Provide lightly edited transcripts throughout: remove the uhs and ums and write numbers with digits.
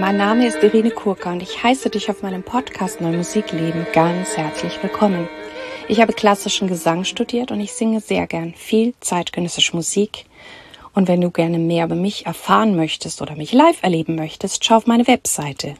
Mein Name ist Irene Kurka und ich heiße dich auf meinem Podcast Neue Musik leben ganz herzlich willkommen. Ich habe klassischen Gesang studiert und ich singe sehr gern viel zeitgenössische Musik. Und wenn du gerne mehr über mich erfahren möchtest oder mich live erleben möchtest, schau auf meine Webseite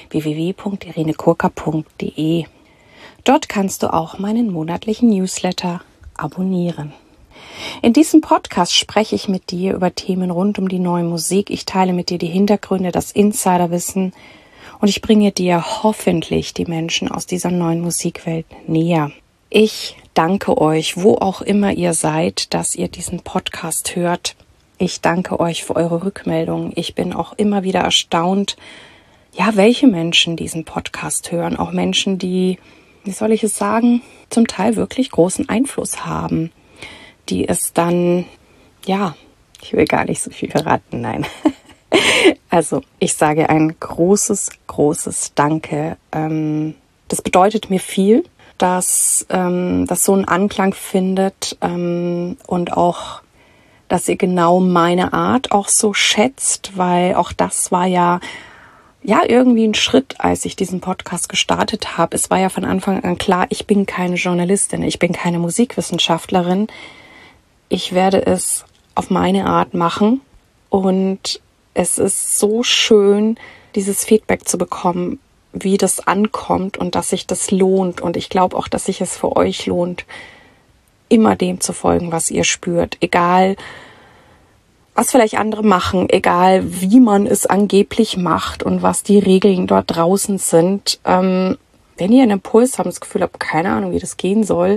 www.irenekurka.de. Dort kannst du auch meinen monatlichen Newsletter abonnieren. In diesem Podcast spreche ich mit dir über Themen rund um die neue Musik. Ich teile mit dir die Hintergründe, das Insiderwissen und ich bringe dir hoffentlich die Menschen aus dieser neuen Musikwelt näher. Ich danke euch, wo auch immer ihr seid, dass ihr diesen Podcast hört. Ich danke euch für eure Rückmeldungen. Ich bin auch immer wieder erstaunt, welche Menschen diesen Podcast hören. Auch Menschen, die, wie soll ich es sagen, zum Teil wirklich großen Einfluss haben. Die es dann, ich will gar nicht so viel verraten, nein. Also ich sage ein großes Danke. Das bedeutet mir viel, dass das so einen Anklang findet und auch, dass ihr genau meine Art auch so schätzt, weil auch das war ja irgendwie ein Schritt, als ich diesen Podcast gestartet habe. Es war ja von Anfang an klar, ich bin keine Journalistin, ich bin keine Musikwissenschaftlerin. Ich werde es auf meine Art machen und es ist so schön, dieses Feedback zu bekommen, wie das ankommt und dass sich das lohnt. Und ich glaube auch, dass sich es für euch lohnt, immer dem zu folgen, was ihr spürt. Egal, was vielleicht andere machen, egal, wie man es angeblich macht und was die Regeln dort draußen sind. Wenn ihr einen Impuls habt, das Gefühl habt, keine Ahnung, wie das gehen soll,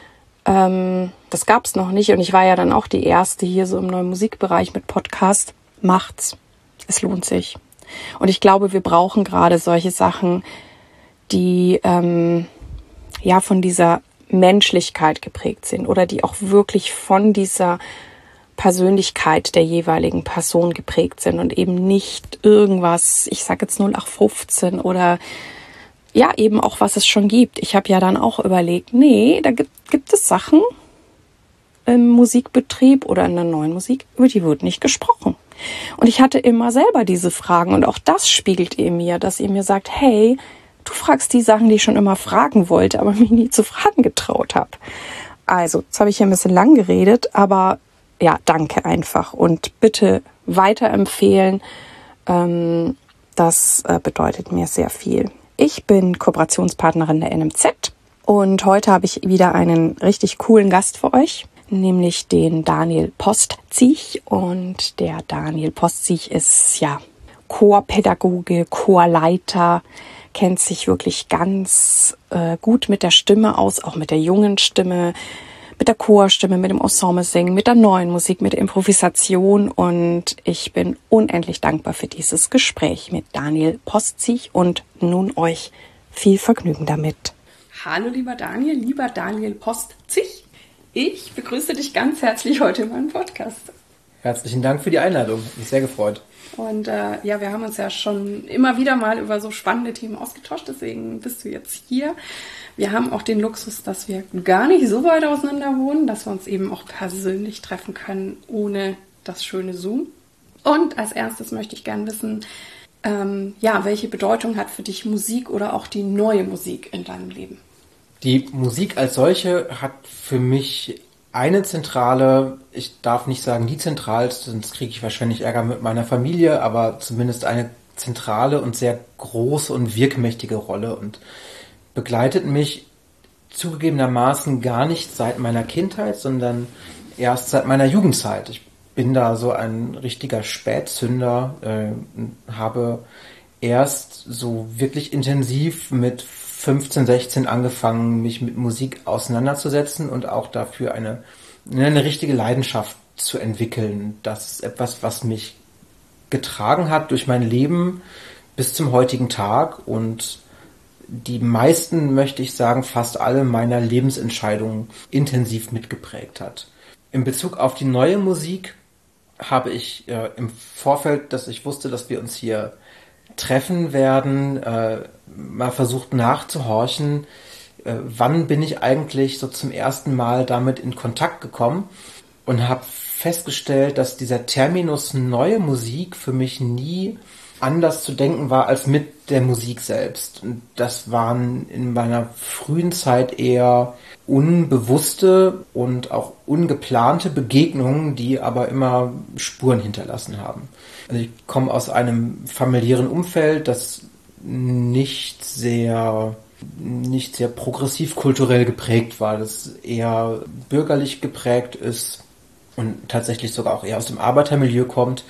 das gab es noch nicht und ich war ja dann auch die Erste hier so im neuen Musikbereich mit Podcast. Macht's. Es lohnt sich. Und ich glaube, wir brauchen gerade solche Sachen, die von dieser Menschlichkeit geprägt sind oder die auch wirklich von dieser Persönlichkeit der jeweiligen Person geprägt sind und eben nicht irgendwas, ich sage jetzt 0815 oder eben auch, was es schon gibt. Ich habe ja dann auch überlegt, nee, da gibt es Sachen im Musikbetrieb oder in der neuen Musik, über die wird nicht gesprochen. Und ich hatte immer selber diese Fragen und auch das spiegelt ihr mir, dass ihr mir sagt, hey, du fragst die Sachen, die ich schon immer fragen wollte, aber mich nie zu fragen getraut habe. Also, jetzt habe ich hier ein bisschen lang geredet, aber danke einfach und bitte weiterempfehlen. Das bedeutet mir sehr viel. Ich bin Kooperationspartnerin der NMZ und heute habe ich wieder einen richtig coolen Gast für euch, nämlich den Daniel Postziech. Und der Daniel Postziech ist Chorpädagoge, Chorleiter, kennt sich wirklich ganz gut mit der Stimme aus, auch mit der jungen Stimme, mit der Chorstimme, mit dem Ensemble-Singen, mit der neuen Musik, mit der Improvisation. Und ich bin unendlich dankbar für dieses Gespräch mit Daniel Postziech und nun euch viel Vergnügen damit. Hallo lieber Daniel Postziech. Ich begrüße dich ganz herzlich heute in meinem Podcast. Herzlichen Dank für die Einladung. Ich bin sehr gefreut. Und wir haben uns ja schon immer wieder mal über so spannende Themen ausgetauscht, deswegen bist du jetzt hier. Wir haben auch den Luxus, dass wir gar nicht so weit auseinander wohnen, dass wir uns eben auch persönlich treffen können, ohne das schöne Zoom. Und als erstes möchte ich gerne wissen, welche Bedeutung hat für dich Musik oder auch die neue Musik in deinem Leben? Die Musik als solche hat für mich eine zentrale, ich darf nicht sagen die zentralste, sonst kriege ich wahrscheinlich Ärger mit meiner Familie, aber zumindest eine zentrale und sehr große und wirkmächtige Rolle und begleitet mich zugegebenermaßen gar nicht seit meiner Kindheit, sondern erst seit meiner Jugendzeit. Ich bin da so ein richtiger Spätzünder, habe erst so wirklich intensiv mit 15, 16 angefangen, mich mit Musik auseinanderzusetzen und auch dafür eine richtige Leidenschaft zu entwickeln. Das ist etwas, was mich getragen hat durch mein Leben bis zum heutigen Tag und die meisten, möchte ich sagen, fast alle meiner Lebensentscheidungen intensiv mitgeprägt hat. In Bezug auf die neue Musik habe ich im Vorfeld, dass ich wusste, dass wir uns hier treffen werden, mal versucht nachzuhorchen, wann bin ich eigentlich so zum ersten Mal damit in Kontakt gekommen und habe festgestellt, dass dieser Terminus neue Musik für mich nie anders zu denken war als mit der Musik selbst. Und das waren in meiner frühen Zeit eher unbewusste und auch ungeplante Begegnungen, die aber immer Spuren hinterlassen haben. Also ich komme aus einem familiären Umfeld, das nicht sehr progressiv kulturell geprägt war, das eher bürgerlich geprägt ist und tatsächlich sogar auch eher aus dem Arbeitermilieu kommt,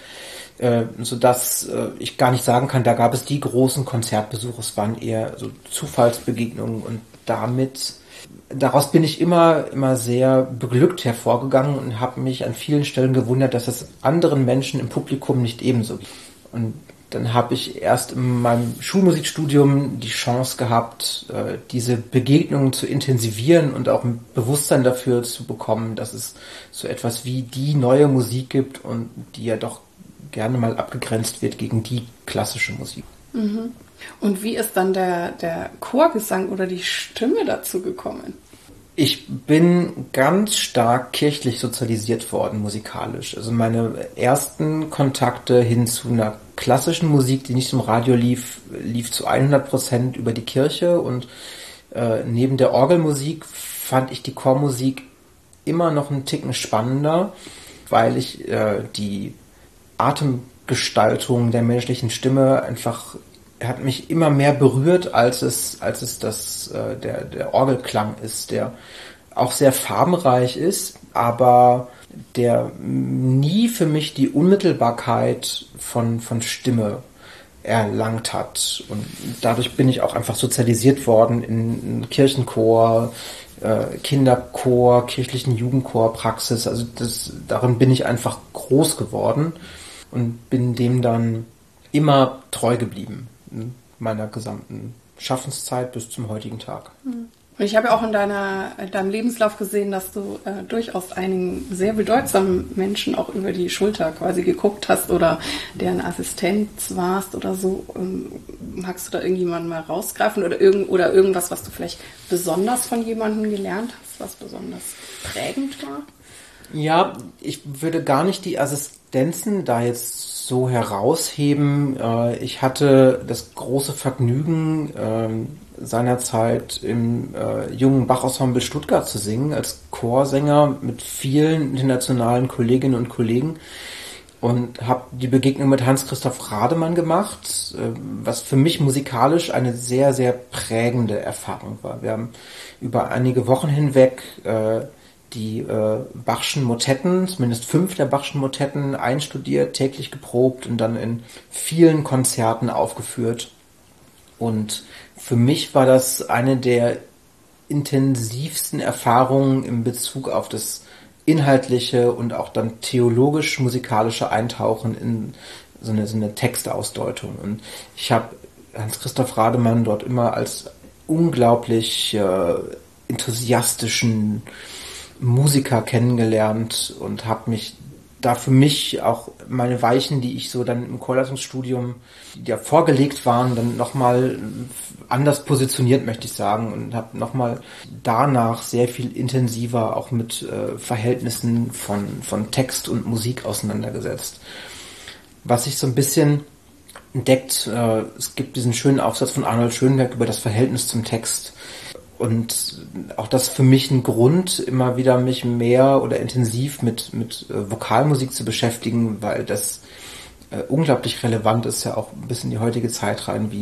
sodass ich gar nicht sagen kann, da gab es die großen Konzertbesuche, es waren eher so Zufallsbegegnungen und daraus bin ich immer sehr beglückt hervorgegangen und habe mich an vielen Stellen gewundert, dass es anderen Menschen im Publikum nicht ebenso geht. Und dann habe ich erst in meinem Schulmusikstudium die Chance gehabt, diese Begegnungen zu intensivieren und auch ein Bewusstsein dafür zu bekommen, dass es so etwas wie die neue Musik gibt und die ja doch gerne mal abgegrenzt wird gegen die klassische Musik. Mhm. Und wie ist dann der Chorgesang oder die Stimme dazu gekommen? Ich bin ganz stark kirchlich sozialisiert worden, musikalisch. Also meine ersten Kontakte hin zu einer klassischen Musik, die nicht im Radio lief zu 100% über die Kirche. Und neben der Orgelmusik fand ich die Chormusik immer noch einen Ticken spannender, weil ich die Atemgestaltung der menschlichen Stimme einfach hat mich immer mehr berührt, als es der Orgelklang ist, der auch sehr farbenreich ist, aber der nie für mich die Unmittelbarkeit von Stimme erlangt hat. Und dadurch bin ich auch einfach sozialisiert worden in Kirchenchor, Kinderchor, kirchlichen Jugendchorpraxis. Also darin bin ich einfach groß geworden und bin dem dann immer treu geblieben in meiner gesamten Schaffenszeit bis zum heutigen Tag. Und ich habe ja auch in deinem Lebenslauf gesehen, dass du durchaus einigen sehr bedeutsamen Menschen auch über die Schulter quasi geguckt hast oder deren Assistenz warst oder so. Magst du da irgendjemanden mal rausgreifen oder irgendwas, was du vielleicht besonders von jemandem gelernt hast, was besonders prägend war? Ja, ich würde gar nicht die Assistenzen da jetzt so herausheben. Ich hatte das große Vergnügen, seinerzeit im jungen Bach-Ensemble Stuttgart zu singen, als Chorsänger mit vielen internationalen Kolleginnen und Kollegen und habe die Begegnung mit Hans-Christoph Rademann gemacht, was für mich musikalisch eine sehr, sehr prägende Erfahrung war. Wir haben über einige Wochen hinweg die Bachschen Motetten, zumindest 5 der Bachschen Motetten einstudiert, täglich geprobt und dann in vielen Konzerten aufgeführt. Und für mich war das eine der intensivsten Erfahrungen in Bezug auf das inhaltliche und auch dann theologisch-musikalische Eintauchen in so eine Textausdeutung. Und ich habe Hans-Christoph Rademann dort immer als unglaublich enthusiastischen Musiker kennengelernt und habe mich da für mich auch meine Weichen, die ich so dann im Chorleitungsstudium, die ja vorgelegt waren, dann nochmal anders positioniert, möchte ich sagen, und habe nochmal danach sehr viel intensiver auch mit Verhältnissen von Text und Musik auseinandergesetzt. Was sich so ein bisschen entdeckt, es gibt diesen schönen Aufsatz von Arnold Schönberg über das Verhältnis zum Text. Und auch das für mich ein Grund, immer wieder mich mehr oder intensiv mit Vokalmusik zu beschäftigen, weil das unglaublich relevant ist, ja auch ein bisschen in die heutige Zeit rein,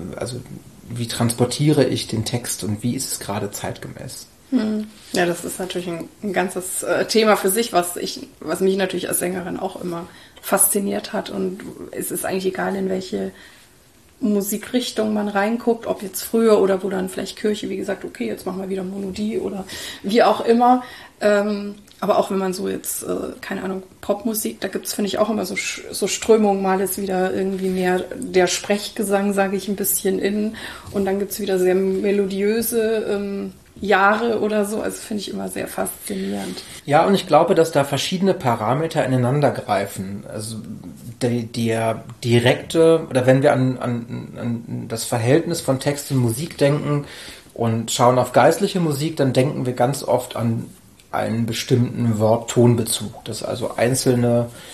wie transportiere ich den Text und wie ist es gerade zeitgemäß. Ja, das ist natürlich ein ganzes Thema für sich, was mich natürlich als Sängerin auch immer fasziniert hat, und es ist eigentlich egal, in welche Musikrichtung man reinguckt, ob jetzt früher oder wo dann vielleicht Kirche, wie gesagt, okay, jetzt machen wir wieder Monodie oder wie auch immer. Aber auch wenn man so jetzt, keine Ahnung, Popmusik, da gibt's, finde ich, auch immer so Strömungen, mal ist wieder irgendwie mehr der Sprechgesang, sage ich, ein bisschen in, und dann gibt's wieder sehr melodiöse Jahre oder so, also finde ich immer sehr faszinierend. Ja, und ich glaube, dass da verschiedene Parameter ineinander greifen. Also der direkte, oder wenn wir an das Verhältnis von Text und Musik denken und schauen auf geistliche Musik, dann denken wir ganz oft an einen bestimmten Wort-Ton-Bezug, dass also einzelne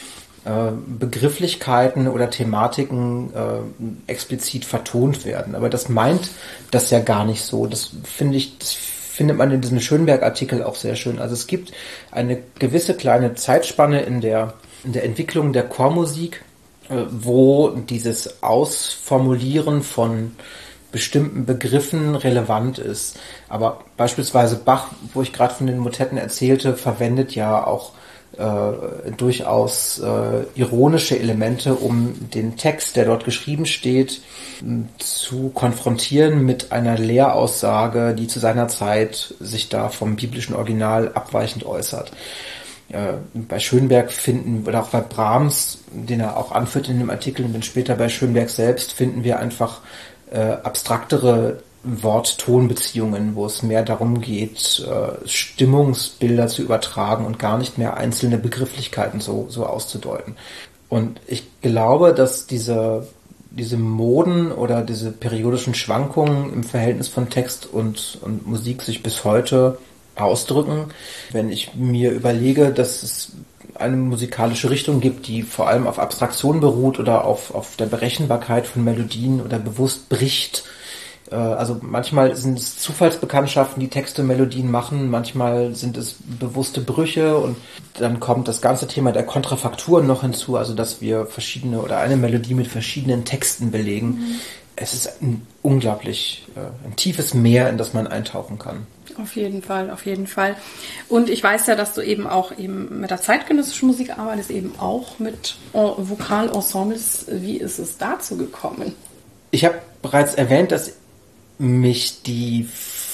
Begrifflichkeiten oder Thematiken explizit vertont werden. Aber das meint das ja gar nicht so. Das findet man in diesem Schönberg-Artikel auch sehr schön. Also es gibt eine gewisse kleine Zeitspanne in der Entwicklung der Chormusik, wo dieses Ausformulieren von bestimmten Begriffen relevant ist. Aber beispielsweise Bach, wo ich gerade von den Motetten erzählte, verwendet ja auch durchaus ironische Elemente, um den Text, der dort geschrieben steht, zu konfrontieren mit einer Lehraussage, die zu seiner Zeit sich da vom biblischen Original abweichend äußert. Bei Schönberg finden, oder auch bei Brahms, den er auch anführt in dem Artikel, und dann später bei Schönberg selbst, finden wir einfach abstraktere Wort-Ton-Beziehungen, wo es mehr darum geht, Stimmungsbilder zu übertragen und gar nicht mehr einzelne Begrifflichkeiten so auszudeuten. Und ich glaube, dass diese Moden oder diese periodischen Schwankungen im Verhältnis von Text und Musik sich bis heute ausdrücken. Wenn ich mir überlege, dass es eine musikalische Richtung gibt, die vor allem auf Abstraktion beruht oder auf der Berechenbarkeit von Melodien oder bewusst bricht. Also manchmal sind es Zufallsbekanntschaften, die Texte, Melodien machen, manchmal sind es bewusste Brüche und dann kommt das ganze Thema der Kontrafakturen noch hinzu, also dass wir verschiedene oder eine Melodie mit verschiedenen Texten belegen. Mhm. Es ist ein tiefes Meer, in das man eintauchen kann. Auf jeden Fall, auf jeden Fall. Und ich weiß ja, dass du eben auch mit der zeitgenössischen Musik arbeitest, eben auch mit Vokalensembles. Wie ist es dazu gekommen? Ich habe bereits erwähnt, dass mich die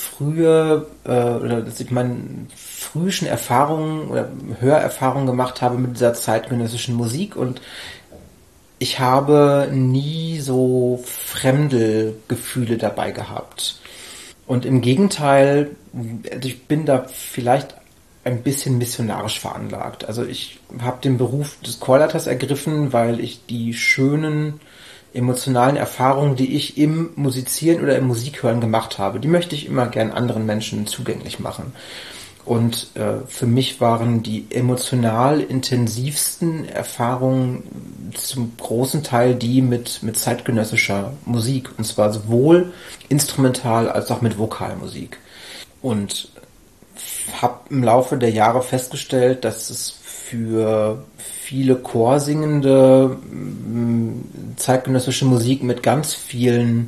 dass ich meine frühen Erfahrungen oder Hörerfahrungen gemacht habe mit dieser zeitgenössischen Musik, und ich habe nie so Fremdelgefühle dabei gehabt. Und im Gegenteil, also ich bin da vielleicht ein bisschen missionarisch veranlagt. Also ich habe den Beruf des Chorleiters ergriffen, weil ich die schönen emotionalen Erfahrungen, die ich im Musizieren oder im Musikhören gemacht habe, die möchte ich immer gern anderen Menschen zugänglich machen. Und für mich waren die emotional intensivsten Erfahrungen zum großen Teil die mit zeitgenössischer Musik. Und zwar sowohl instrumental als auch mit Vokalmusik. Und habe im Laufe der Jahre festgestellt, dass es für viele chorsingende zeitgenössische Musik mit ganz vielen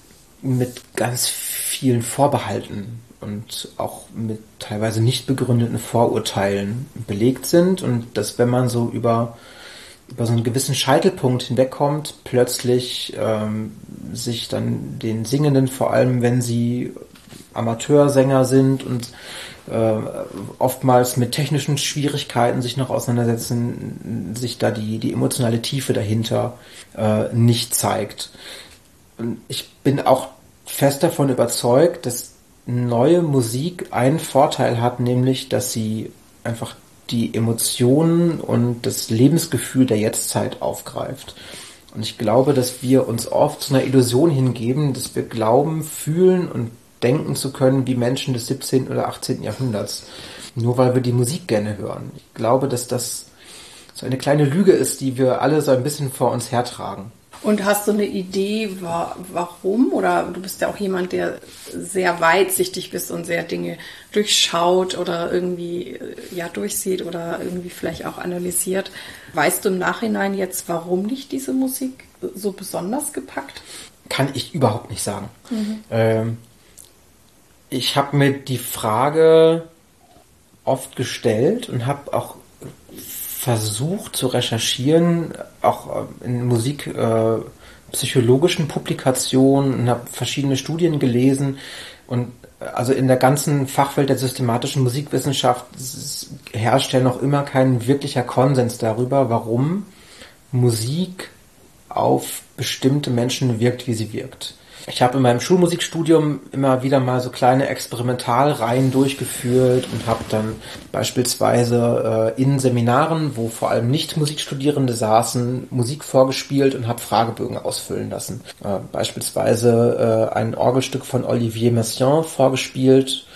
Vorbehalten und auch mit teilweise nicht begründeten Vorurteilen belegt sind, und dass, wenn man so über so einen gewissen Scheitelpunkt hinwegkommt, plötzlich sich dann den Singenden, vor allem wenn sie Amateursänger sind und oftmals mit technischen Schwierigkeiten sich noch auseinandersetzen, sich da die emotionale Tiefe dahinter nicht zeigt. Und ich bin auch fest davon überzeugt, dass neue Musik einen Vorteil hat, nämlich, dass sie einfach die Emotionen und das Lebensgefühl der Jetztzeit aufgreift. Und ich glaube, dass wir uns oft zu einer Illusion hingeben, dass wir glauben, fühlen und denken zu können wie Menschen des 17. oder 18. Jahrhunderts. Nur weil wir die Musik gerne hören. Ich glaube, dass das so eine kleine Lüge ist, die wir alle so ein bisschen vor uns hertragen. Und hast du eine Idee, warum? Oder du bist ja auch jemand, der sehr weitsichtig bist und sehr Dinge durchschaut oder irgendwie durchsieht oder irgendwie vielleicht auch analysiert. Weißt du im Nachhinein jetzt, warum dich diese Musik so besonders gepackt? Kann ich überhaupt nicht sagen. Mhm. Ich habe mir die Frage oft gestellt und habe auch versucht zu recherchieren, auch in musikpsychologischen Publikationen, und habe verschiedene Studien gelesen, und also in der ganzen Fachwelt der systematischen Musikwissenschaft herrscht ja noch immer kein wirklicher Konsens darüber, warum Musik auf bestimmte Menschen wirkt, wie sie wirkt. Ich habe in meinem Schulmusikstudium immer wieder mal so kleine Experimentalreihen durchgeführt und habe dann beispielsweise in Seminaren, wo vor allem nicht Musikstudierende saßen, Musik vorgespielt und habe Fragebögen ausfüllen lassen. Beispielsweise ein Orgelstück von Olivier Messiaen vorgespielt,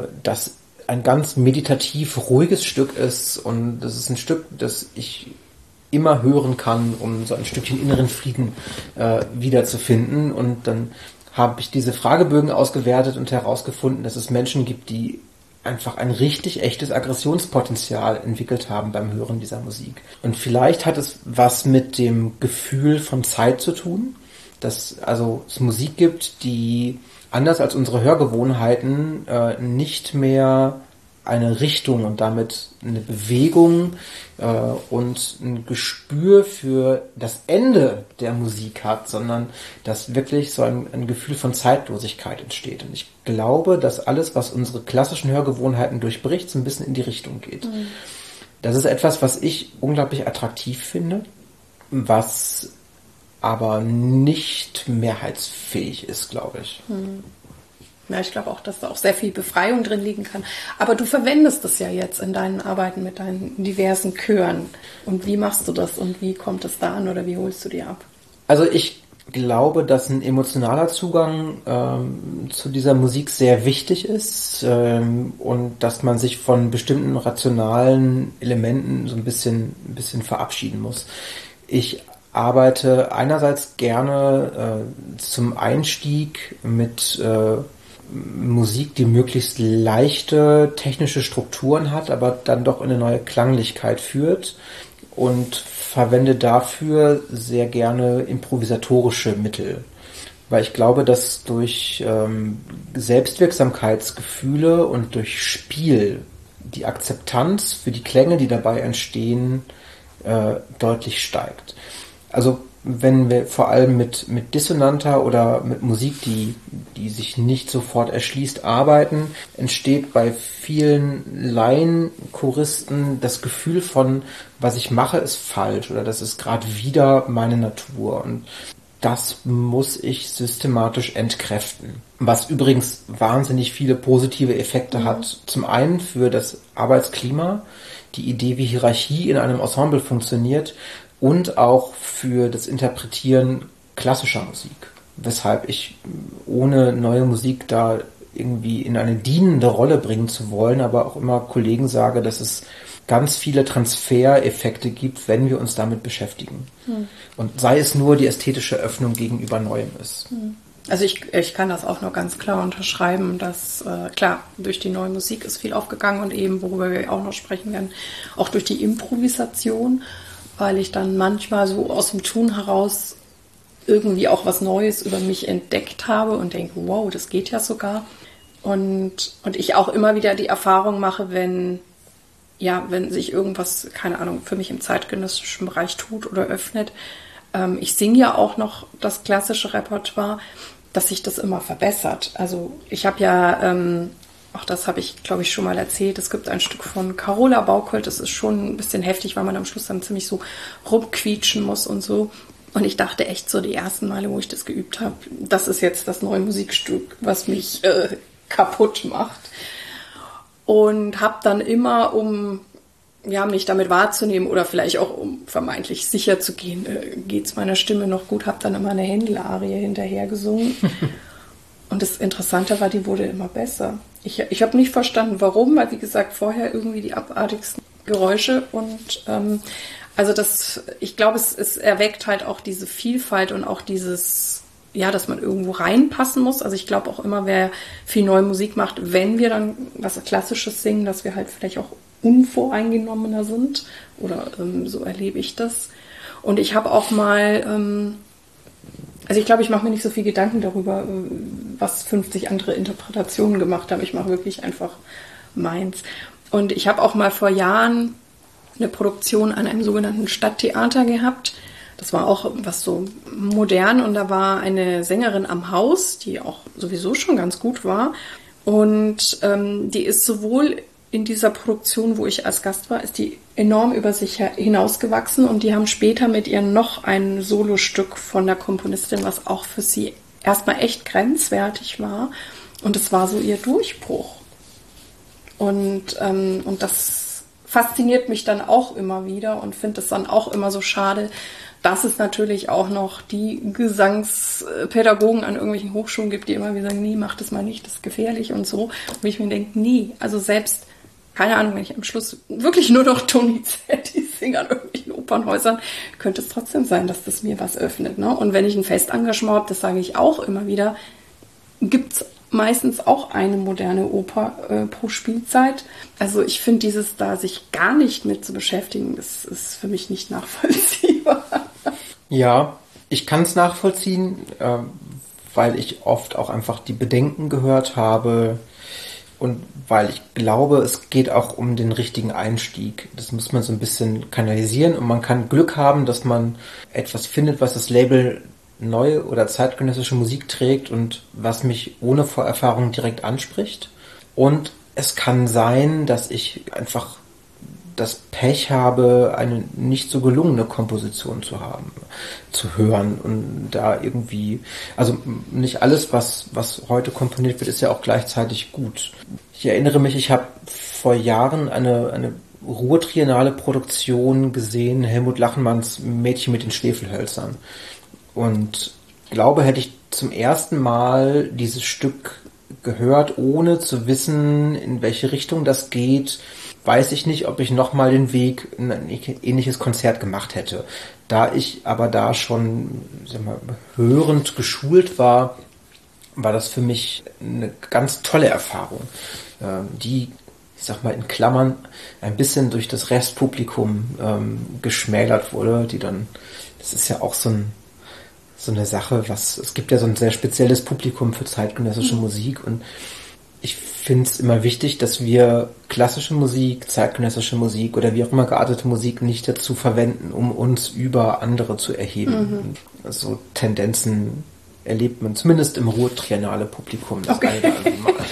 das ein ganz meditativ ruhiges Stück ist, und das ist ein Stück, das ich immer hören kann, um so ein Stückchen inneren Frieden wiederzufinden. Und dann habe ich diese Fragebögen ausgewertet und herausgefunden, dass es Menschen gibt, die einfach ein richtig echtes Aggressionspotenzial entwickelt haben beim Hören dieser Musik. Und vielleicht hat es was mit dem Gefühl von Zeit zu tun, dass also es Musik gibt, die anders als unsere Hörgewohnheiten nicht mehr eine Richtung und damit eine Bewegung und ein Gespür für das Ende der Musik hat, sondern dass wirklich so ein Gefühl von Zeitlosigkeit entsteht. Und ich glaube, dass alles, was unsere klassischen Hörgewohnheiten durchbricht, so ein bisschen in die Richtung geht. Mhm. Das ist etwas, was ich unglaublich attraktiv finde, was aber nicht mehrheitsfähig ist, glaube ich. Mhm. Ja, ich glaube auch, dass da auch sehr viel Befreiung drin liegen kann. Aber du verwendest es ja jetzt in deinen Arbeiten mit deinen diversen Chören. Und wie machst du das und wie kommt es da an oder wie holst du die ab? Also ich glaube, dass ein emotionaler Zugang zu dieser Musik sehr wichtig ist und dass man sich von bestimmten rationalen Elementen so ein bisschen verabschieden muss. Ich arbeite einerseits gerne zum Einstieg mit Musik, die möglichst leichte technische Strukturen hat, aber dann doch in eine neue Klanglichkeit führt und verwende dafür sehr gerne improvisatorische Mittel. Weil ich glaube, dass durch Selbstwirksamkeitsgefühle und durch Spiel die Akzeptanz für die Klänge, die dabei entstehen, deutlich steigt. Also wenn wir vor allem mit dissonanter oder mit Musik, die sich nicht sofort erschließt, arbeiten, entsteht bei vielen Laienchoristen das Gefühl von, was ich mache, ist falsch oder das ist gerade wieder meine Natur. Und das muss ich systematisch entkräften. Was übrigens wahnsinnig viele positive Effekte hat. Zum einen für das Arbeitsklima, die Idee, wie Hierarchie in einem Ensemble funktioniert, und auch für das Interpretieren klassischer Musik. Weshalb ich ohne neue Musik da irgendwie in eine dienende Rolle bringen zu wollen, aber auch immer Kollegen sage, dass es ganz viele Transfereffekte gibt, wenn wir uns damit beschäftigen. Und sei es nur die ästhetische Öffnung gegenüber Neuem ist. Also ich kann das auch nur ganz klar unterschreiben, dass klar, durch die neue Musik ist viel aufgegangen und eben, worüber wir auch noch sprechen werden, auch durch die Improvisation, weil ich dann manchmal so aus dem Tun heraus irgendwie auch was Neues über mich entdeckt habe und denke, wow, das geht ja sogar. Und ich auch immer wieder die Erfahrung mache, wenn sich irgendwas, keine Ahnung, für mich im zeitgenössischen Bereich tut oder öffnet. Ich singe ja auch noch das klassische Repertoire, dass sich das immer verbessert. Also ich habe ja... auch das habe ich, glaube ich, schon mal erzählt. Es gibt ein Stück von Carola Bauchold. Das ist schon ein bisschen heftig, weil man am Schluss dann ziemlich so rumquietschen muss und so. Und ich dachte echt so die ersten Male, wo ich das geübt habe, das ist jetzt das neue Musikstück, was mich kaputt macht. Und habe dann immer, um mich damit wahrzunehmen oder vielleicht auch um vermeintlich sicher zu gehen, geht's meiner Stimme noch gut, habe dann immer eine Händel-Arie hinterher gesungen. Und das Interessante war, die wurde immer besser. Ich habe nicht verstanden, warum, weil wie gesagt, vorher irgendwie die abartigsten Geräusche und ich glaube, es erweckt halt auch diese Vielfalt und auch dieses, dass man irgendwo reinpassen muss. Also ich glaube auch immer, wer viel neue Musik macht, wenn wir dann was Klassisches singen, dass wir halt vielleicht auch unvoreingenommener sind oder so erlebe ich das. Und ich habe auch mal... Also ich glaube, ich mache mir nicht so viel Gedanken darüber, was 50 andere Interpretationen gemacht haben. Ich mache wirklich einfach meins. Und ich habe auch mal vor Jahren eine Produktion an einem sogenannten Stadttheater gehabt. Das war auch was so modern und da war eine Sängerin am Haus, die auch sowieso schon ganz gut war. Und die ist sowohl in dieser Produktion, wo ich als Gast war, ist die enorm über sich hinausgewachsen und die haben später mit ihr noch ein Solostück von der Komponistin, was auch für sie erstmal echt grenzwertig war und es war so ihr Durchbruch. Und das fasziniert mich dann auch immer wieder und finde es dann auch immer so schade, dass es natürlich auch noch die Gesangspädagogen an irgendwelchen Hochschulen gibt, die immer wieder sagen, nee, mach das mal nicht, das ist gefährlich und so. Und ich mir denke, nee, also selbst, keine Ahnung, wenn ich am Schluss wirklich nur noch Donizetti singe an irgendwelchen Opernhäusern, könnte es trotzdem sein, dass das mir was öffnet. Ne? Und wenn ich ein Festengagement habe, das sage ich auch immer wieder, gibt es meistens auch eine moderne Oper pro Spielzeit. Also ich finde dieses da, sich gar nicht mit zu beschäftigen, das ist für mich nicht nachvollziehbar. Ja, ich kann es nachvollziehen, weil ich oft auch einfach die Bedenken gehört habe und weil ich glaube, es geht auch um den richtigen Einstieg. Das muss man so ein bisschen kanalisieren und man kann Glück haben, dass man etwas findet, was das Label neue oder zeitgenössische Musik trägt und was mich ohne Vorerfahrung direkt anspricht. Und es kann sein, dass ich einfach das Pech habe, eine nicht so gelungene Komposition zu hören und da irgendwie, also nicht alles, was heute komponiert wird, ist ja auch gleichzeitig gut. Ich erinnere mich, ich habe vor Jahren eine Ruhr-Triennale Produktion gesehen, Helmut Lachenmanns Mädchen mit den Schwefelhölzern. Und ich glaube, hätte ich zum ersten Mal dieses Stück gehört, ohne zu wissen, in welche Richtung das geht, weiß ich nicht, ob ich nochmal den Weg in ein ähnliches Konzert gemacht hätte. Da ich aber da schon, sag mal, hörend geschult war, war das für mich eine ganz tolle Erfahrung, die, ich sag mal in Klammern, ein bisschen durch das Restpublikum geschmälert wurde, die dann, das ist ja auch so eine Sache, es gibt ja so ein sehr spezielles Publikum für zeitgenössische Musik und ich finde es immer wichtig, dass wir klassische Musik, zeitgenössische Musik oder wie auch immer geartete Musik nicht dazu verwenden, um uns über andere zu erheben. So Tendenzen erlebt man zumindest im Ruhr-Triennale Publikum das eine oder andere Mal.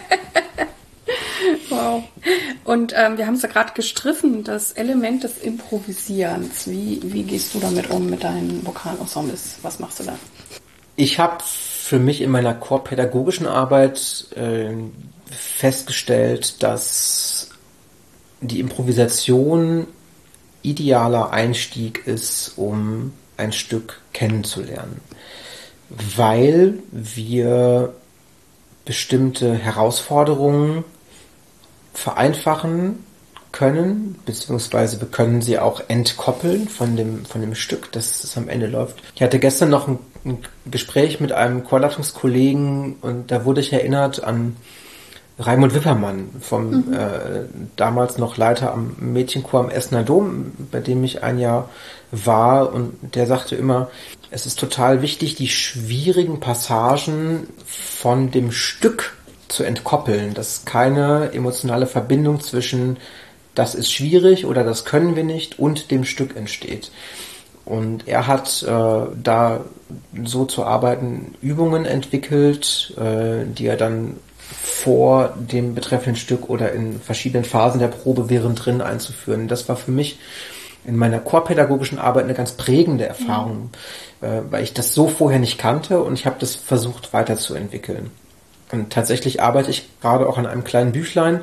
Wow. Und wir haben es ja gerade gestriffen, das Element des Improvisierens. Wie gehst du damit um mit deinen Vokalensembles? Was machst du da? Ich habe für mich in meiner chorpädagogischen Arbeit festgestellt, dass die Improvisation idealer Einstieg ist, um ein Stück kennenzulernen, weil wir bestimmte Herausforderungen vereinfachen können, beziehungsweise wir können sie auch entkoppeln von dem Stück, das am Ende läuft. Ich hatte gestern noch ein Gespräch mit einem Chorleitungskollegen und da wurde ich erinnert an Raimund Wippermann, vom damals noch Leiter am Mädchenchor am Essener Dom, bei dem ich ein Jahr war, und der sagte immer, es ist total wichtig, die schwierigen Passagen von dem Stück zu entkoppeln, dass keine emotionale Verbindung zwischen das ist schwierig oder das können wir nicht und dem Stück entsteht. Und er hat da so zu arbeiten Übungen entwickelt, die er dann vor dem betreffenden Stück oder in verschiedenen Phasen der Probe während drin einzuführen. Das war für mich in meiner chorpädagogischen Arbeit eine ganz prägende Erfahrung, weil ich das so vorher nicht kannte und ich habe das versucht weiterzuentwickeln. Und tatsächlich arbeite ich gerade auch an einem kleinen Büchlein,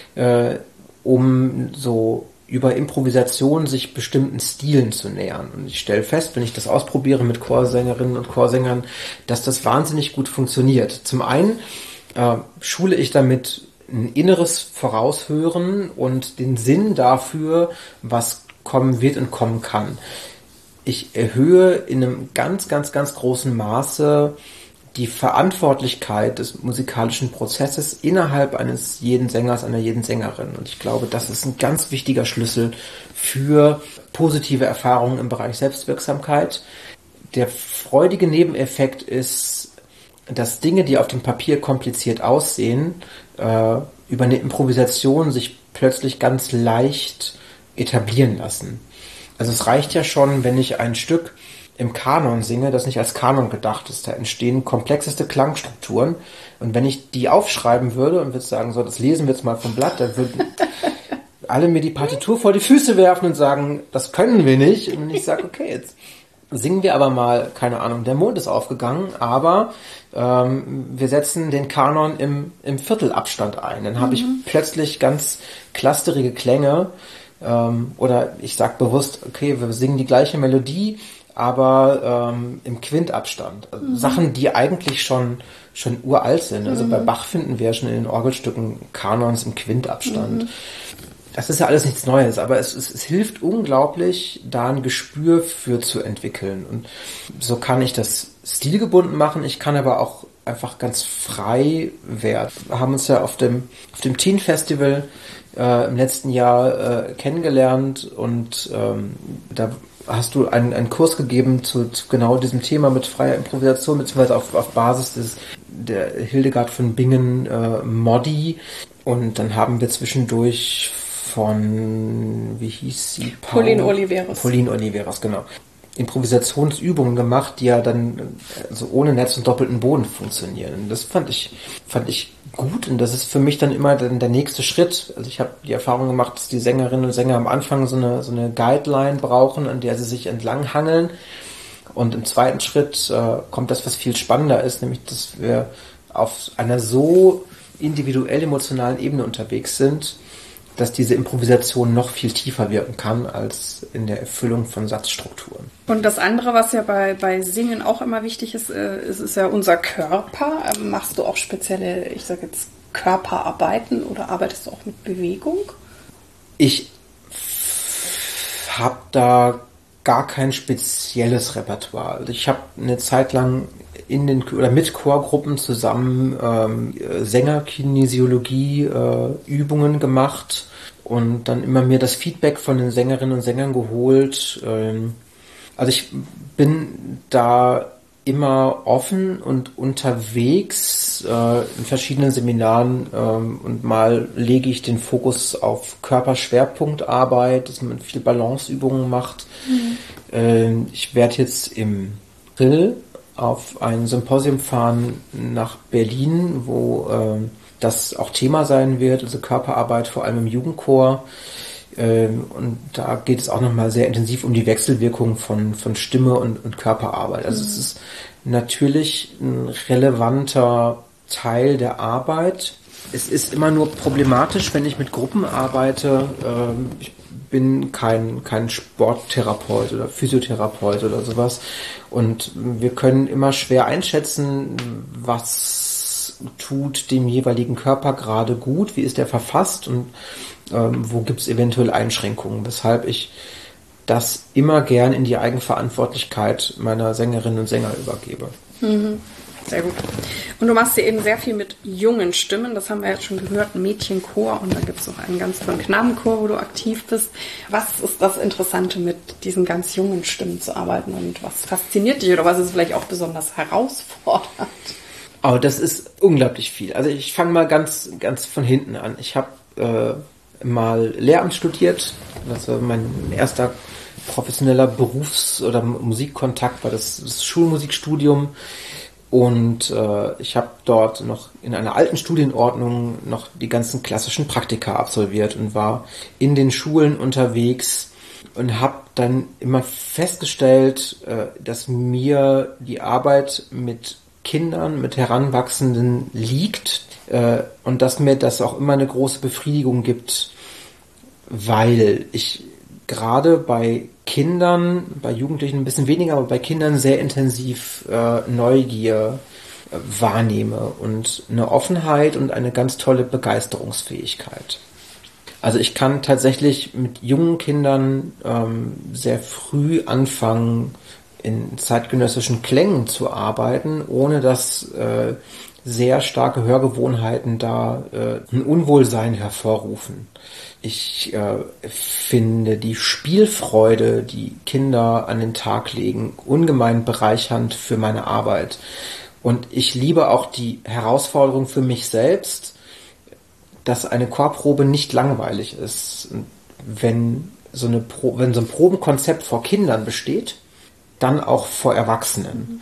um so über Improvisation sich bestimmten Stilen zu nähern. Und ich stelle fest, wenn ich das ausprobiere mit Chorsängerinnen und Chorsängern, dass das wahnsinnig gut funktioniert. Zum einen schule ich damit ein inneres Voraushören und den Sinn dafür, was kommen wird und kommen kann. Ich erhöhe in einem ganz, ganz, ganz großen Maße die Verantwortlichkeit des musikalischen Prozesses innerhalb eines jeden Sängers, einer jeden Sängerin. Und ich glaube, das ist ein ganz wichtiger Schlüssel für positive Erfahrungen im Bereich Selbstwirksamkeit. Der freudige Nebeneffekt ist, dass Dinge, die auf dem Papier kompliziert aussehen, über eine Improvisation sich plötzlich ganz leicht etablieren lassen. Also es reicht ja schon, wenn ich ein Stück im Kanon singe, das nicht als Kanon gedacht ist. Da entstehen komplexeste Klangstrukturen. Und wenn ich die aufschreiben würde und würde sagen, so, das lesen wir jetzt mal vom Blatt, dann würden alle mir die Partitur vor die Füße werfen und sagen, das können wir nicht. Und ich sage, okay, jetzt singen wir aber mal, keine Ahnung, der Mond ist aufgegangen, aber wir setzen den Kanon im Viertelabstand ein. Dann habe ich plötzlich ganz clusterige Klänge, oder ich sage bewusst, okay, wir singen die gleiche Melodie, aber im Quintabstand. Also Sachen, die eigentlich schon uralt sind. Also bei Bach finden wir ja schon in den Orgelstücken Kanons im Quintabstand. das ist ja alles nichts Neues, aber es hilft unglaublich, da ein Gespür für zu entwickeln. Und so kann ich das stilgebunden machen. Ich kann aber auch einfach ganz frei werden. Wir haben uns ja auf dem Teen Festival im letzten Jahr kennengelernt und da hast du einen Kurs gegeben zu genau diesem Thema mit freier Improvisation, beziehungsweise auf Basis der Hildegard von Bingen Modi. Und dann haben wir zwischendurch von, wie hieß sie? Pauline Oliveros. Pauline Oliveros, genau. Improvisationsübungen gemacht, die ja dann so ohne Netz und doppelten Boden funktionieren. Und das fand ich gut und das ist für mich dann immer dann der nächste Schritt. Also ich habe die Erfahrung gemacht, dass die Sängerinnen und Sänger am Anfang so eine Guideline brauchen, an der sie sich entlang hangeln. Und im zweiten Schritt kommt das, was viel spannender ist, nämlich, dass wir auf einer so individuell emotionalen Ebene unterwegs sind, dass diese Improvisation noch viel tiefer wirken kann als in der Erfüllung von Satzstrukturen. Und das andere, was ja bei Singen auch immer wichtig ist, ist ja unser Körper. Machst du auch spezielle, ich sage jetzt, Körperarbeiten oder arbeitest du auch mit Bewegung? Ich habe da gar kein spezielles Repertoire. Also ich habe eine Zeit lang mit Chorgruppen zusammen Sängerkinesiologie Übungen gemacht und dann immer mir das Feedback von den Sängerinnen und Sängern geholt. Also ich bin da immer offen und unterwegs in verschiedenen Seminaren und mal lege ich den Fokus auf Körperschwerpunktarbeit, dass man viel Balanceübungen macht. Ich werde jetzt im April auf ein Symposium fahren nach Berlin, wo das auch Thema sein wird, also Körperarbeit, vor allem im Jugendchor. Und da geht es auch nochmal sehr intensiv um die Wechselwirkung von Stimme und Körperarbeit. Also es ist natürlich ein relevanter Teil der Arbeit. Es ist immer nur problematisch, wenn ich mit Gruppen arbeite. Ich bin kein Sporttherapeut oder Physiotherapeut oder sowas. Und wir können immer schwer einschätzen, was tut dem jeweiligen Körper gerade gut, wie ist er verfasst und wo gibt es eventuell Einschränkungen, weshalb ich das immer gern in die Eigenverantwortlichkeit meiner Sängerinnen und Sänger übergebe. Mhm. Sehr gut. Und du machst ja eben sehr viel mit jungen Stimmen, das haben wir jetzt schon gehört, Mädchenchor und da gibt es auch einen ganz tollen Knabenchor, wo du aktiv bist. Was ist das Interessante, mit diesen ganz jungen Stimmen zu arbeiten und was fasziniert dich oder was ist vielleicht auch besonders herausfordernd? Oh, das ist unglaublich viel. Also ich fange mal ganz von hinten an. Ich habe mal Lehramt studiert, das war mein erster professioneller Berufs- oder Musikkontakt, war das Schulmusikstudium. Und ich habe dort noch in einer alten Studienordnung noch die ganzen klassischen Praktika absolviert und war in den Schulen unterwegs und habe dann immer festgestellt, dass mir die Arbeit mit Kindern, mit Heranwachsenden liegt und dass mir das auch immer eine große Befriedigung gibt, weil ich gerade bei Kindern, bei Jugendlichen ein bisschen weniger, aber bei Kindern sehr intensiv Neugier wahrnehme und eine Offenheit und eine ganz tolle Begeisterungsfähigkeit. Also ich kann tatsächlich mit jungen Kindern sehr früh anfangen, in zeitgenössischen Klängen zu arbeiten, ohne dass sehr starke Hörgewohnheiten da ein Unwohlsein hervorrufen. Ich finde die Spielfreude, die Kinder an den Tag legen, ungemein bereichernd für meine Arbeit. Und ich liebe auch die Herausforderung für mich selbst, dass eine Chorprobe nicht langweilig ist. Und wenn so ein Probenkonzept vor Kindern besteht, dann auch vor Erwachsenen.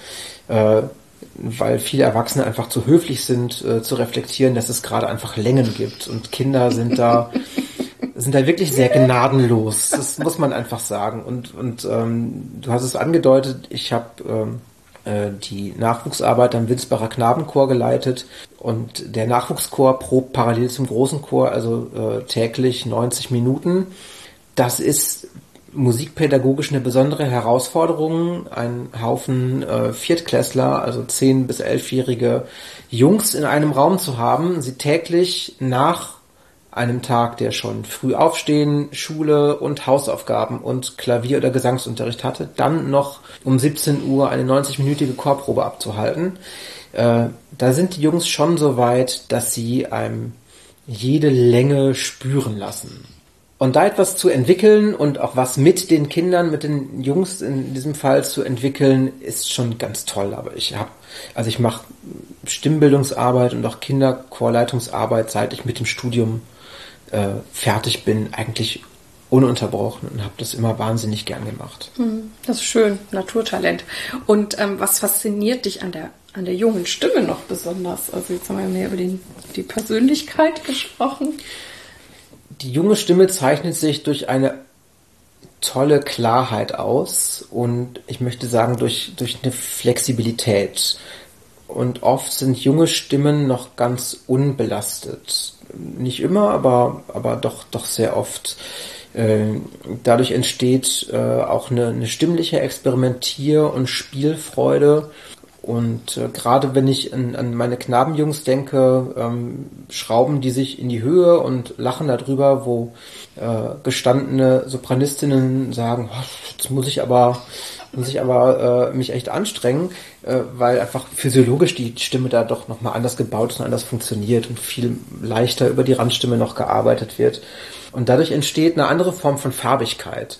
Weil viele Erwachsene einfach zu höflich sind, zu reflektieren, dass es gerade einfach Längen gibt. Und Kinder sind da wirklich sehr gnadenlos. Das muss man einfach sagen. Und du hast es angedeutet, ich habe die Nachwuchsarbeit am Winsbacher Knabenchor geleitet. Und der Nachwuchschor probt parallel zum großen Chor, also täglich 90 Minuten. Das ist musikpädagogisch eine besondere Herausforderung, einen Haufen Viertklässler, also 10- bis 11-jährige Jungs in einem Raum zu haben, sie täglich nach einem Tag, der schon früh aufstehen, Schule und Hausaufgaben und Klavier- oder Gesangsunterricht hatte, dann noch um 17 Uhr eine 90-minütige Chorprobe abzuhalten. Da sind die Jungs schon so weit, dass sie einem jede Länge spüren lassen. Und da etwas zu entwickeln und auch was mit den Kindern, mit den Jungs in diesem Fall zu entwickeln, ist schon ganz toll. Aber ich mache Stimmbildungsarbeit und auch Kinderchorleitungsarbeit, seit ich mit dem Studium fertig bin, eigentlich ununterbrochen und habe das immer wahnsinnig gern gemacht. Das ist schön, Naturtalent. Und was fasziniert dich an der jungen Stimme noch besonders? Also jetzt haben wir mehr über die Persönlichkeit gesprochen. Die junge Stimme zeichnet sich durch eine tolle Klarheit aus und ich möchte sagen durch eine Flexibilität. Und oft sind junge Stimmen noch ganz unbelastet. Nicht immer, aber doch sehr oft. Dadurch entsteht auch eine stimmliche Experimentier- und Spielfreude. Und gerade wenn ich an meine Knabenjungs denke, schrauben die sich in die Höhe und lachen darüber, wo gestandene Sopranistinnen sagen, oh, jetzt muss ich aber mich echt anstrengen, weil einfach physiologisch die Stimme da doch nochmal anders gebaut ist und anders funktioniert und viel leichter über die Randstimme noch gearbeitet wird. Und dadurch entsteht eine andere Form von Farbigkeit.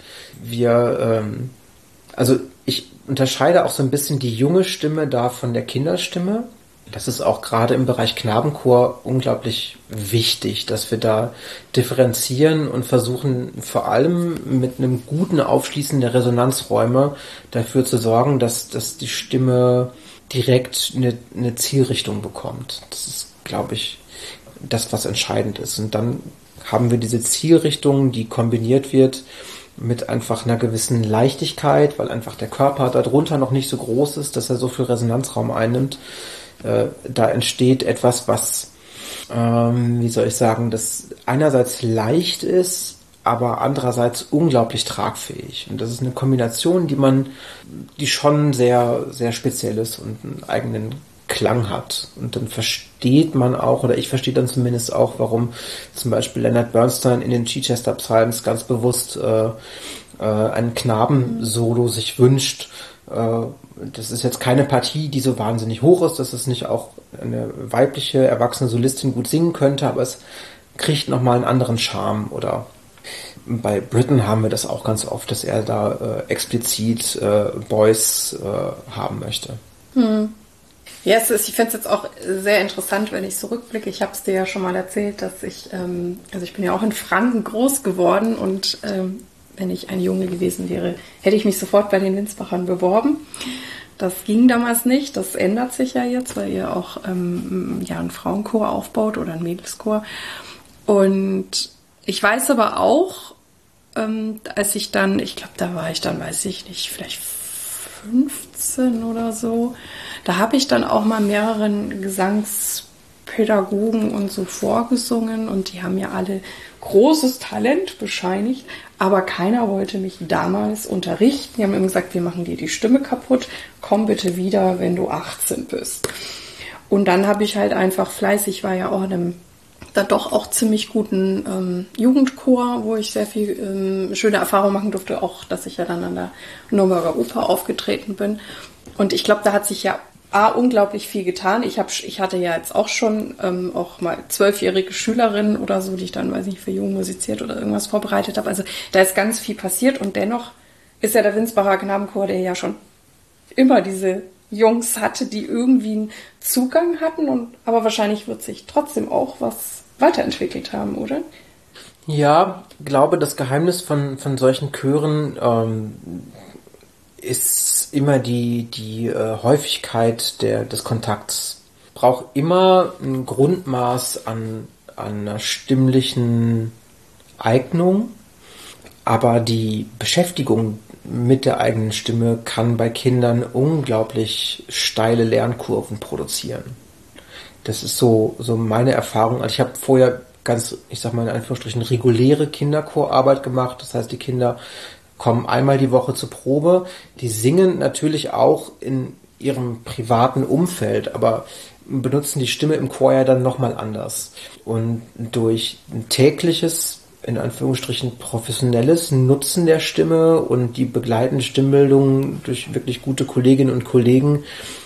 Ich unterscheide auch so ein bisschen die junge Stimme da von der Kinderstimme. Das ist auch gerade im Bereich Knabenchor unglaublich wichtig, dass wir da differenzieren und versuchen, vor allem mit einem guten Aufschließen der Resonanzräume dafür zu sorgen, dass die Stimme direkt eine Zielrichtung bekommt. Das ist, glaube ich, das, was entscheidend ist. Und dann haben wir diese Zielrichtung, die kombiniert wird mit einfach einer gewissen Leichtigkeit, weil einfach der Körper darunter noch nicht so groß ist, dass er so viel Resonanzraum einnimmt. Da entsteht etwas, was, das einerseits leicht ist, aber andererseits unglaublich tragfähig. Und das ist eine Kombination, die schon sehr, sehr speziell ist und einen eigenen Klang hat. Und dann versteht man auch, oder ich verstehe dann zumindest auch, warum zum Beispiel Leonard Bernstein in den Chichester Psalms ganz bewusst ein Knabensolo sich wünscht. Das ist jetzt keine Partie, die so wahnsinnig hoch ist, dass es nicht auch eine weibliche, erwachsene Solistin gut singen könnte, aber es kriegt nochmal einen anderen Charme. Oder bei Britten haben wir das auch ganz oft, dass er da explizit Boys haben möchte. Ja, ich finde es jetzt auch sehr interessant, wenn ich zurückblicke. Ich habe es dir ja schon mal erzählt, dass ich bin ja auch in Franken groß geworden und wenn ich ein Junge gewesen wäre, hätte ich mich sofort bei den Winsbachern beworben. Das ging damals nicht, das ändert sich ja jetzt, weil ihr auch einen Frauenchor aufbaut oder einen Mädelschor. Und ich weiß aber auch, als ich dann, ich glaube, da war ich dann, weiß ich nicht, vielleicht 15 oder so, da habe ich dann auch mal mehreren Gesangspädagogen und so vorgesungen und die haben mir alle großes Talent bescheinigt, aber keiner wollte mich damals unterrichten. Die haben immer gesagt, wir machen dir die Stimme kaputt, komm bitte wieder, wenn du 18 bist. Und dann habe ich halt einfach fleißig, war ja auch in einem dann doch auch ziemlich guten Jugendchor, wo ich sehr viel schöne Erfahrungen machen durfte, auch, dass ich ja dann an der Nürnberger Oper aufgetreten bin. Und ich glaube, da hat sich ja unglaublich viel getan. Ich hatte ja jetzt auch schon auch mal 12-jährige Schülerinnen oder so, die ich dann, weiß nicht, für Jung musiziert oder irgendwas vorbereitet habe. Also da ist ganz viel passiert und dennoch ist ja der Winsbacher Knabenchor, der ja schon immer diese Jungs hatte, die irgendwie einen Zugang hatten, aber wahrscheinlich wird sich trotzdem auch was weiterentwickelt haben, oder? Ja, glaube, das Geheimnis von solchen Chören ist immer die Häufigkeit des Kontakts. Braucht immer ein Grundmaß an einer stimmlichen Eignung, aber die Beschäftigung mit der eigenen Stimme kann bei Kindern unglaublich steile Lernkurven produzieren. Das ist so meine Erfahrung. Also ich habe vorher ganz, ich sag mal in Anführungsstrichen, reguläre Kinderchorarbeit gemacht. Das heißt, die Kinder kommen einmal die Woche zur Probe. Die singen natürlich auch in ihrem privaten Umfeld, aber benutzen die Stimme im Chor ja dann nochmal anders. Und durch ein tägliches, in Anführungsstrichen professionelles Nutzen der Stimme und die begleitende Stimmbildung durch wirklich gute Kolleginnen und Kollegen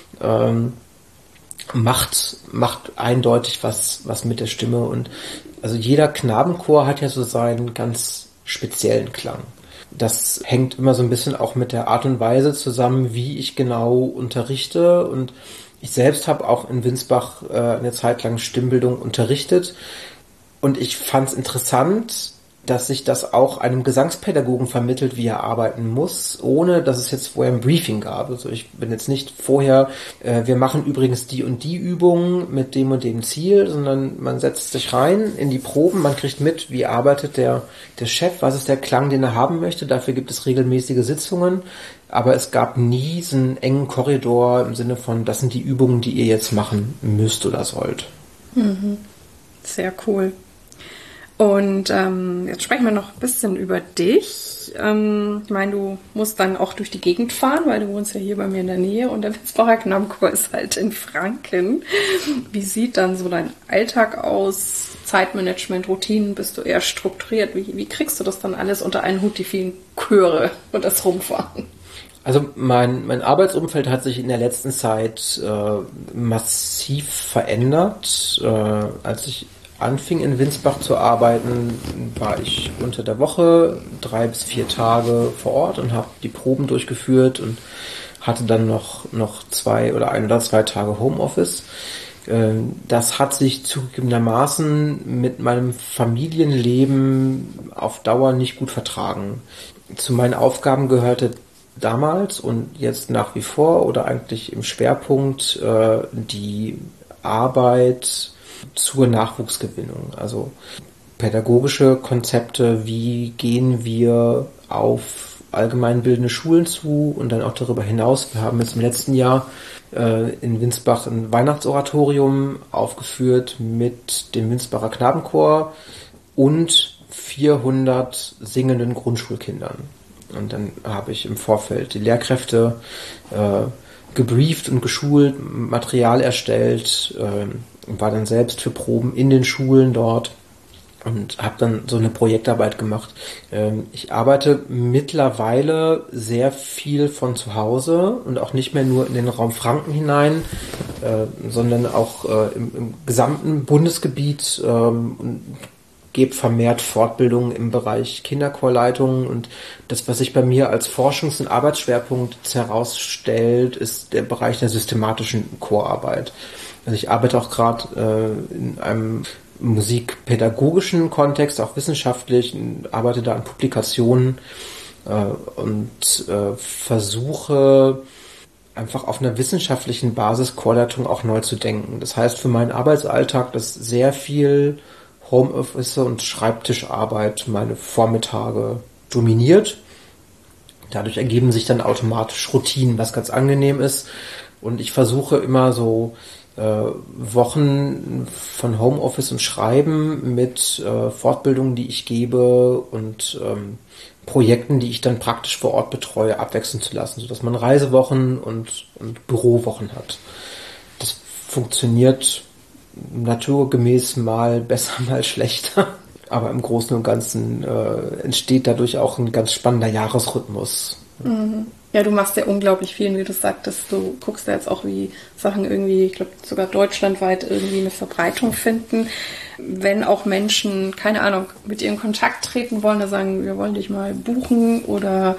macht eindeutig was mit der Stimme. Und also jeder Knabenchor hat ja so seinen ganz speziellen Klang. Das hängt immer so ein bisschen auch mit der Art und Weise zusammen, wie ich genau unterrichte. Und ich selbst habe auch in Winsbach eine Zeit lang Stimmbildung unterrichtet. Und ich fand es interessant, dass sich das auch einem Gesangspädagogen vermittelt, wie er arbeiten muss, ohne dass es jetzt vorher ein Briefing gab. Also ich bin jetzt nicht vorher, wir machen übrigens die und die Übung mit dem und dem Ziel, sondern man setzt sich rein in die Proben, man kriegt mit, wie arbeitet der Chef, was ist der Klang, den er haben möchte. Dafür gibt es regelmäßige Sitzungen, aber es gab nie so einen engen Korridor im Sinne von, das sind die Übungen, die ihr jetzt machen müsst oder sollt. Mhm. Sehr cool. Und jetzt sprechen wir noch ein bisschen über dich. Ich meine, du musst dann auch durch die Gegend fahren, weil du wohnst ja hier bei mir in der Nähe und der Winsbacher Knabenchor ist halt in Franken. Wie sieht dann so dein Alltag aus? Zeitmanagement, Routinen, bist du eher strukturiert? Wie kriegst du das dann alles unter einen Hut, die vielen Chöre und das Rumfahren? Also mein Arbeitsumfeld hat sich in der letzten Zeit massiv verändert. Als ich anfing in Winsbach zu arbeiten, war ich unter der Woche 3 bis 4 Tage vor Ort und habe die Proben durchgeführt und hatte dann noch 2 oder 1 oder 2 Tage Homeoffice. Das hat sich zugegebenermaßen mit meinem Familienleben auf Dauer nicht gut vertragen. Zu meinen Aufgaben gehörte damals und jetzt nach wie vor oder eigentlich im Schwerpunkt die Arbeit zur Nachwuchsgewinnung. Also pädagogische Konzepte, wie gehen wir auf allgemeinbildende Schulen zu und dann auch darüber hinaus. Wir haben jetzt im letzten Jahr in Winsbach ein Weihnachtsoratorium aufgeführt mit dem Winsbacher Knabenchor und 400 singenden Grundschulkindern. Und dann habe ich im Vorfeld die Lehrkräfte gebrieft und geschult, Material erstellt, war dann selbst für Proben in den Schulen dort und habe dann so eine Projektarbeit gemacht. Ich arbeite mittlerweile sehr viel von zu Hause und auch nicht mehr nur in den Raum Franken hinein, sondern auch im gesamten Bundesgebiet und gebe vermehrt Fortbildungen im Bereich Kinderchorleitung und das, was sich bei mir als Forschungs- und Arbeitsschwerpunkt herausstellt, ist der Bereich der systematischen Chorarbeit. Also ich arbeite auch gerade in einem musikpädagogischen Kontext, auch wissenschaftlich, arbeite da an Publikationen und versuche einfach auf einer wissenschaftlichen Basis Chorleitung auch neu zu denken. Das heißt für meinen Arbeitsalltag, dass sehr viel Homeoffice und Schreibtischarbeit meine Vormittage dominiert. Dadurch ergeben sich dann automatisch Routinen, was ganz angenehm ist. Und ich versuche immer so Wochen von Homeoffice und Schreiben mit Fortbildungen, die ich gebe und Projekten, die ich dann praktisch vor Ort betreue, abwechseln zu lassen, sodass man Reisewochen und Bürowochen hat. Das funktioniert naturgemäß mal besser, mal schlechter. Aber im Großen und Ganzen entsteht dadurch auch ein ganz spannender Jahresrhythmus. Mhm. Ja, du machst ja unglaublich viel, wie du sagtest. Du guckst ja jetzt auch, wie Sachen irgendwie, ich glaube sogar deutschlandweit irgendwie eine Verbreitung finden. Wenn auch Menschen, keine Ahnung, mit dir in Kontakt treten wollen, da sagen, wir wollen dich mal buchen oder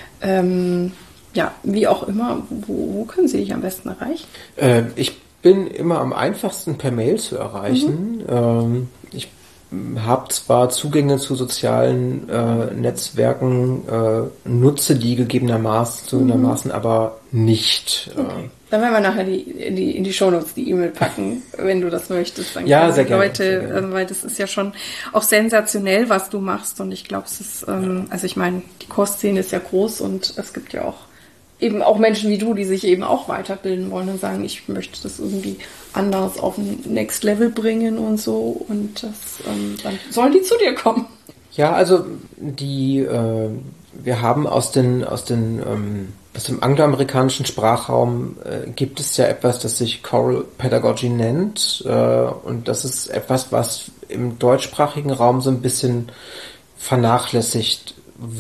ja, wie auch immer, wo können sie dich am besten erreichen? Ich bin immer am einfachsten per Mail zu erreichen. Ich habe zwar Zugänge zu sozialen Netzwerken, nutze die gegebenermaßen, aber nicht. Okay. Dann werden wir nachher in die Shownotes die E-Mail packen, wenn du das möchtest. Dann ja, sehr gerne. Leute, sehr gerne. Weil das ist ja schon auch sensationell, was du machst. Und ich glaube, es ist, also ich meine, die Chorszene ist ja groß und es gibt ja auch eben auch Menschen wie du, die sich eben auch weiterbilden wollen und sagen, ich möchte das irgendwie anders auf ein Next Level bringen und so und das, dann sollen die zu dir kommen. Ja, also wir haben aus den Also im angloamerikanischen Sprachraum gibt es ja etwas, das sich Choral Pedagogy nennt. Und das ist etwas, was im deutschsprachigen Raum so ein bisschen vernachlässigt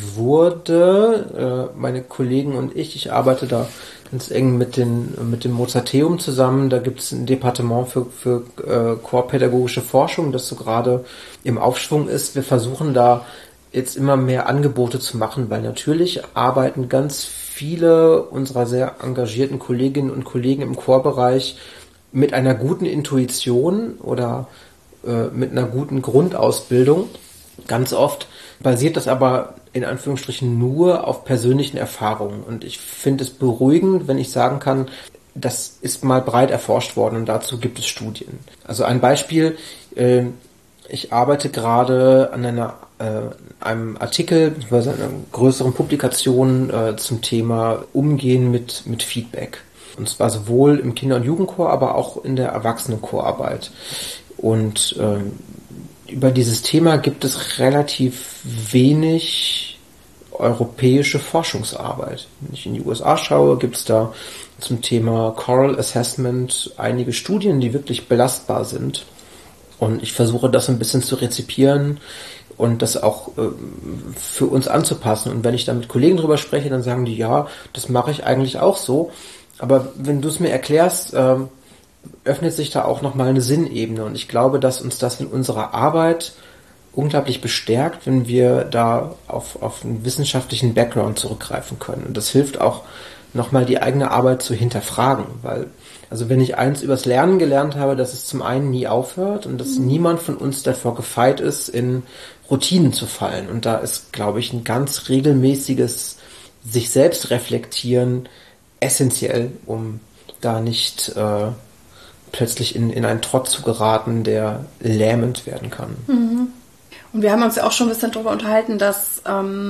wurde. Meine Kollegen und ich arbeite da ganz eng mit dem Mozarteum zusammen. Da gibt es ein Departement für chorpädagogische Forschung, das so gerade im Aufschwung ist. Wir versuchen da jetzt immer mehr Angebote zu machen, weil natürlich arbeiten ganz viele unserer sehr engagierten Kolleginnen und Kollegen im Chorbereich mit einer guten Intuition oder mit einer guten Grundausbildung. Ganz oft basiert das aber in Anführungsstrichen nur auf persönlichen Erfahrungen. Und ich finde es beruhigend, wenn ich sagen kann, das ist mal breit erforscht worden und dazu gibt es Studien. Also ein Beispiel, ich arbeite gerade an einem Artikel, einer größeren Publikation zum Thema Umgehen mit Feedback. Und zwar sowohl im Kinder- und Jugendchor, aber auch in der Erwachsenenchorarbeit. Und über dieses Thema gibt es relativ wenig europäische Forschungsarbeit. Wenn ich in die USA schaue, gibt es da zum Thema Choral Assessment einige Studien, die wirklich belastbar sind. Und ich versuche das ein bisschen zu rezipieren und das auch für uns anzupassen. Und wenn ich da mit Kollegen drüber spreche, dann sagen die, ja, das mache ich eigentlich auch so. Aber wenn du es mir erklärst, öffnet sich da auch nochmal eine Sinnebene. Und ich glaube, dass uns das in unserer Arbeit unglaublich bestärkt, wenn wir da auf einen wissenschaftlichen Background zurückgreifen können. Und das hilft auch nochmal die eigene Arbeit zu hinterfragen, weil, also wenn ich eins übers Lernen gelernt habe, dass es zum einen nie aufhört und dass niemand von uns davor gefeit ist, in Routinen zu fallen. Und da ist, glaube ich, ein ganz regelmäßiges sich selbst reflektieren essentiell, um da nicht plötzlich in einen Trott zu geraten, der lähmend werden kann. Und wir haben uns ja auch schon ein bisschen darüber unterhalten, dass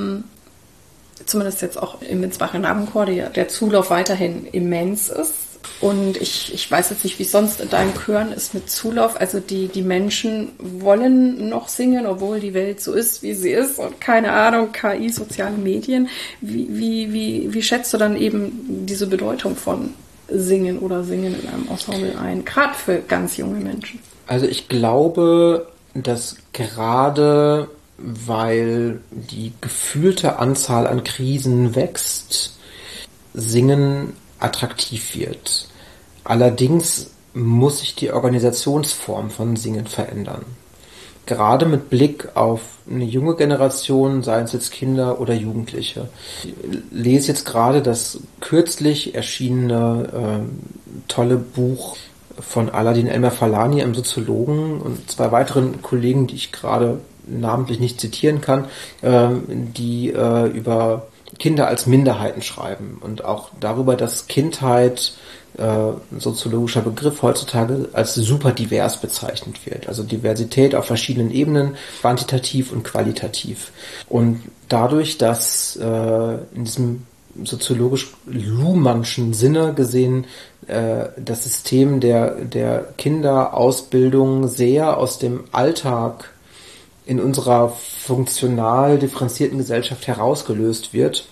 zumindest jetzt auch im Winsbacher Knabenchor der Zulauf weiterhin immens ist. Und ich weiß jetzt nicht, wie es sonst in deinen Chören ist mit Zulauf. Also die Menschen wollen noch singen, obwohl die Welt so ist, wie sie ist. Und keine Ahnung, KI, soziale Medien. Wie schätzt du dann eben diese Bedeutung von Singen oder Singen in einem Ensemble ein? Gerade für ganz junge Menschen. Also ich glaube, dass gerade weil die gefühlte Anzahl an Krisen wächst, Singen attraktiv wird. Allerdings muss sich die Organisationsform von Singen verändern. Gerade mit Blick auf eine junge Generation, seien es jetzt Kinder oder Jugendliche. Ich lese jetzt gerade das kürzlich erschienene tolle Buch von Aladin Elmer-Falani, einem Soziologen, und zwei weiteren Kollegen, die ich gerade namentlich nicht zitieren kann, die über Kinder als Minderheiten schreiben und auch darüber, dass Kindheit, soziologischer Begriff, heutzutage als super divers bezeichnet wird. Also Diversität auf verschiedenen Ebenen, quantitativ und qualitativ. Und dadurch, dass in diesem soziologisch-Luhmannschen Sinne gesehen das System der Kinderausbildung sehr aus dem Alltag in unserer funktional differenzierten Gesellschaft herausgelöst wird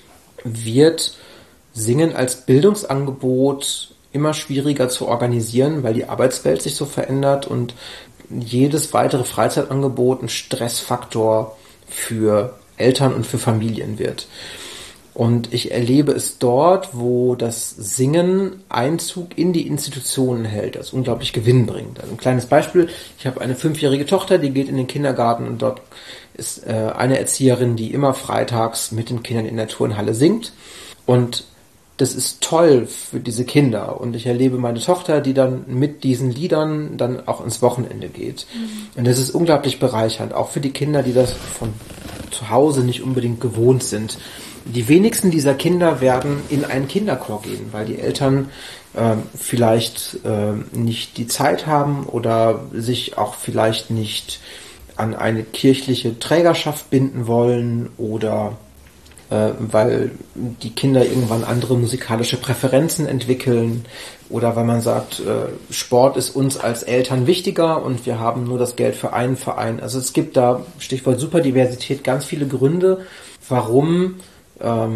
Singen als Bildungsangebot immer schwieriger zu organisieren, weil die Arbeitswelt sich so verändert und jedes weitere Freizeitangebot ein Stressfaktor für Eltern und für Familien wird. Und ich erlebe es dort, wo das Singen Einzug in die Institutionen hält, das unglaublich Gewinn bringt. Also ein kleines Beispiel, ich habe eine 5-jährige Tochter, die geht in den Kindergarten und dort ist eine Erzieherin, die immer freitags mit den Kindern in der Turnhalle singt. Und das ist toll für diese Kinder. Und ich erlebe meine Tochter, die dann mit diesen Liedern dann auch ins Wochenende geht. Und das ist unglaublich bereichernd, auch für die Kinder, die das von zu Hause nicht unbedingt gewohnt sind. Die wenigsten dieser Kinder werden in einen Kinderchor gehen, weil die Eltern vielleicht nicht die Zeit haben oder sich auch vielleicht nicht an eine kirchliche Trägerschaft binden wollen oder weil die Kinder irgendwann andere musikalische Präferenzen entwickeln oder weil man sagt, Sport ist uns als Eltern wichtiger und wir haben nur das Geld für einen Verein. Also es gibt da, Stichwort Superdiversität, ganz viele Gründe, warum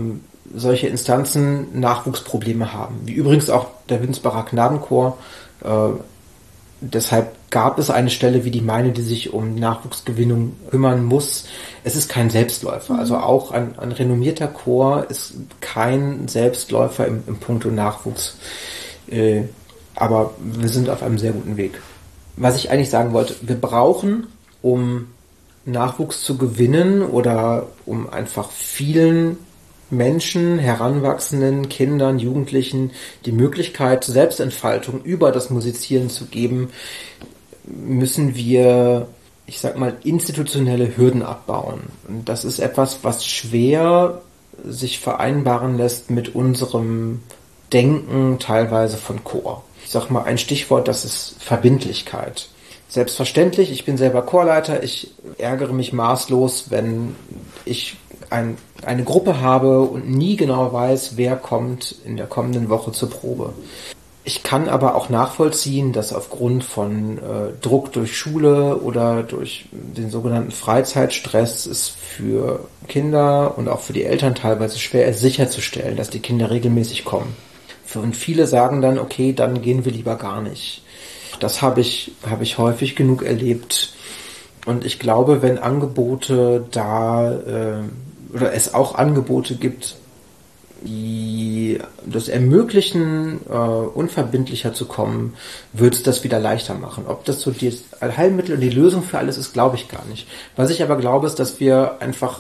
solche Instanzen Nachwuchsprobleme haben. Wie übrigens auch der Winsbacher Knabenchor. Deshalb gab es eine Stelle wie die meine, die sich um Nachwuchsgewinnung kümmern muss. Es ist kein Selbstläufer. Also auch ein renommierter Chor ist kein Selbstläufer im Punkto Nachwuchs. Aber wir sind auf einem sehr guten Weg. Was ich eigentlich sagen wollte, wir brauchen, um Nachwuchs zu gewinnen oder um einfach vielen Menschen, Heranwachsenden, Kindern, Jugendlichen die Möglichkeit zur Selbstentfaltung über das Musizieren zu geben, müssen wir, ich sag mal, institutionelle Hürden abbauen. Und das ist etwas, was schwer sich vereinbaren lässt mit unserem Denken teilweise von Chor. Ich sag mal ein Stichwort, das ist Verbindlichkeit. Selbstverständlich, ich bin selber Chorleiter, ich ärgere mich maßlos, wenn ich eine Gruppe habe und nie genau weiß, wer kommt in der kommenden Woche zur Probe. Ich kann aber auch nachvollziehen, dass aufgrund von Druck durch Schule oder durch den sogenannten Freizeitstress es für Kinder und auch für die Eltern teilweise schwer ist, sicherzustellen, dass die Kinder regelmäßig kommen. Und viele sagen dann, okay, dann gehen wir lieber gar nicht. Das habe ich häufig genug erlebt. Und ich glaube, wenn Angebote oder es auch Angebote gibt, die das ermöglichen, unverbindlicher zu kommen, wird es das wieder leichter machen. Ob das so das Allheilmittel und die Lösung für alles ist, glaube ich gar nicht. Was ich aber glaube, ist, dass wir einfach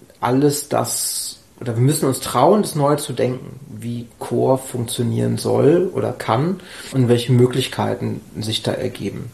wir müssen uns trauen, das neu zu denken, wie Chor funktionieren soll oder kann und welche Möglichkeiten sich da ergeben.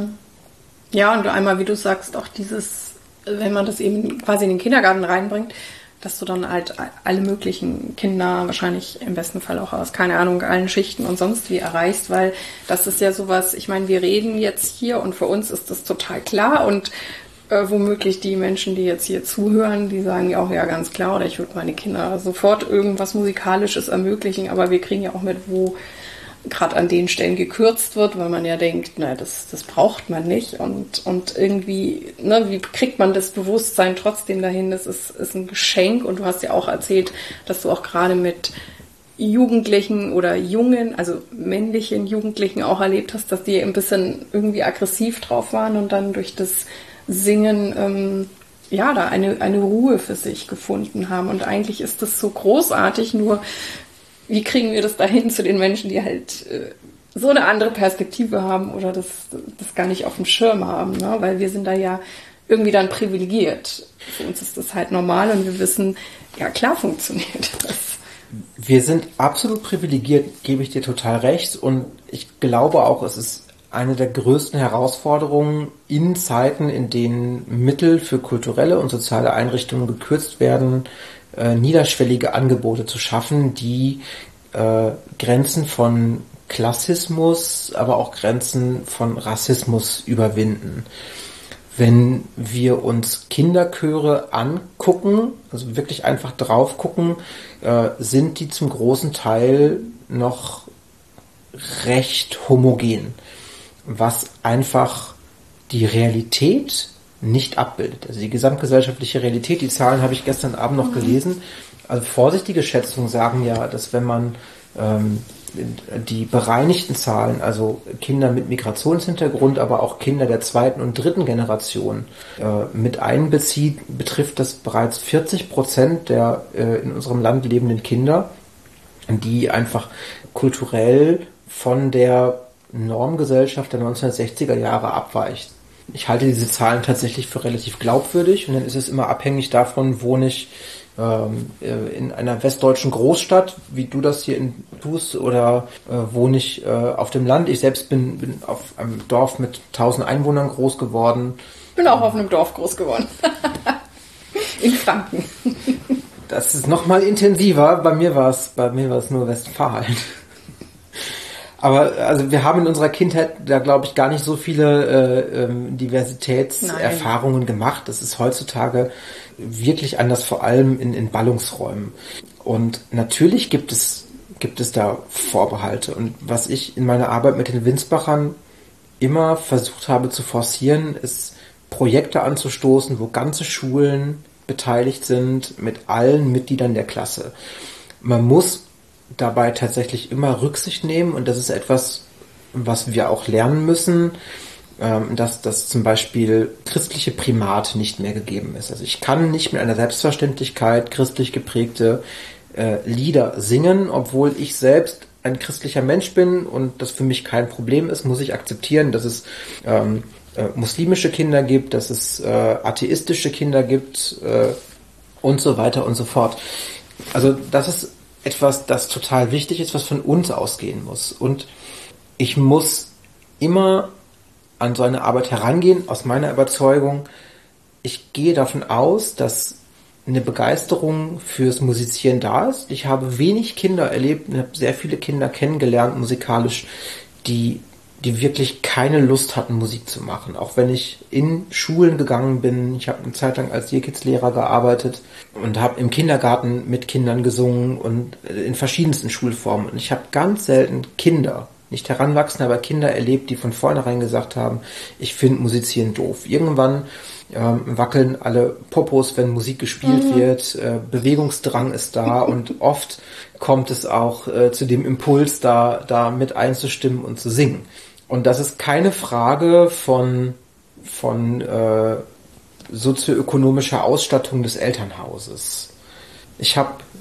Ja, und einmal, wie du sagst, auch dieses, wenn man das eben quasi in den Kindergarten reinbringt, dass du dann halt alle möglichen Kinder, wahrscheinlich im besten Fall auch aus, keine Ahnung, allen Schichten und sonst wie erreichst, weil das ist ja sowas, ich meine, wir reden jetzt hier und für uns ist das total klar und womöglich die Menschen, die jetzt hier zuhören, die sagen ja auch, ja, ganz klar, oder ich würde meine Kinder sofort irgendwas Musikalisches ermöglichen, aber wir kriegen ja auch mit, wo gerade an den Stellen gekürzt wird, weil man ja denkt, na, das braucht man nicht und irgendwie, ne, wie kriegt man das Bewusstsein trotzdem dahin, das ist ein Geschenk und du hast ja auch erzählt, dass du auch gerade mit Jugendlichen oder Jungen, also männlichen Jugendlichen auch erlebt hast, dass die ein bisschen irgendwie aggressiv drauf waren und dann durch das Singen da eine Ruhe für sich gefunden haben. Und eigentlich ist das so großartig, nur wie kriegen wir das dahin zu den Menschen, die halt so eine andere Perspektive haben oder das gar nicht auf dem Schirm haben, ne? Weil wir sind da ja irgendwie dann privilegiert. Für uns ist das halt normal und wir wissen, ja klar funktioniert das. Wir sind absolut privilegiert, gebe ich dir total recht. Und ich glaube auch, es ist eine der größten Herausforderungen in Zeiten, in denen Mittel für kulturelle und soziale Einrichtungen gekürzt werden, niederschwellige Angebote zu schaffen, die Grenzen von Klassismus, aber auch Grenzen von Rassismus überwinden. Wenn wir uns Kinderchöre angucken, also wirklich einfach drauf gucken, sind die zum großen Teil noch recht homogen, was einfach die Realität nicht abbildet. Also die gesamtgesellschaftliche Realität, die Zahlen habe ich gestern Abend noch gelesen. Also vorsichtige Schätzungen sagen ja, dass wenn man die bereinigten Zahlen, also Kinder mit Migrationshintergrund, aber auch Kinder der zweiten und dritten Generation mit einbezieht, betrifft das bereits 40% der in unserem Land lebenden Kinder, die einfach kulturell von der Normgesellschaft der 1960er Jahre abweicht. Ich halte diese Zahlen tatsächlich für relativ glaubwürdig und dann ist es immer abhängig davon, wohne ich in einer westdeutschen Großstadt, wie du das hier tust, oder wohne ich auf dem Land. Ich selbst bin auf einem Dorf mit 1000 Einwohnern groß geworden. Bin auch auf einem Dorf groß geworden. In Franken. Das ist noch mal intensiver. Bei mir war es nur Westfalen. Aber also wir haben in unserer Kindheit da, glaube ich, gar nicht so viele Diversitätserfahrungen gemacht. Das ist heutzutage wirklich anders, vor allem in Ballungsräumen. Und natürlich gibt es da Vorbehalte. Und was ich in meiner Arbeit mit den Winsbachern immer versucht habe zu forcieren, ist Projekte anzustoßen, wo ganze Schulen beteiligt sind, mit allen Mitgliedern der Klasse. Man muss dabei tatsächlich immer Rücksicht nehmen und das ist etwas, was wir auch lernen müssen, dass zum Beispiel christliche Primat nicht mehr gegeben ist. Also ich kann nicht mit einer Selbstverständlichkeit christlich geprägte Lieder singen, obwohl ich selbst ein christlicher Mensch bin und das für mich kein Problem ist, muss ich akzeptieren, dass es muslimische Kinder gibt, dass es atheistische Kinder gibt und so weiter und so fort. Also das ist etwas, das total wichtig ist, was von uns ausgehen muss. Und ich muss immer an so eine Arbeit herangehen, aus meiner Überzeugung. Ich gehe davon aus, dass eine Begeisterung fürs Musizieren da ist. Ich habe wenig Kinder erlebt und habe sehr viele Kinder kennengelernt, musikalisch, die wirklich keine Lust hatten, Musik zu machen. Auch wenn ich in Schulen gegangen bin. Ich habe eine Zeit lang als Year-Kids-Lehrer gearbeitet und habe im Kindergarten mit Kindern gesungen und in verschiedensten Schulformen. Und ich habe ganz selten Kinder, nicht Heranwachsende, aber Kinder erlebt, die von vornherein gesagt haben, ich finde Musizieren doof. Irgendwann wackeln alle Popos, wenn Musik gespielt wird, Bewegungsdrang ist da und oft kommt es auch zu dem Impuls, da mit einzustimmen und zu singen. Und das ist keine Frage von sozioökonomischer Ausstattung des Elternhauses. Ich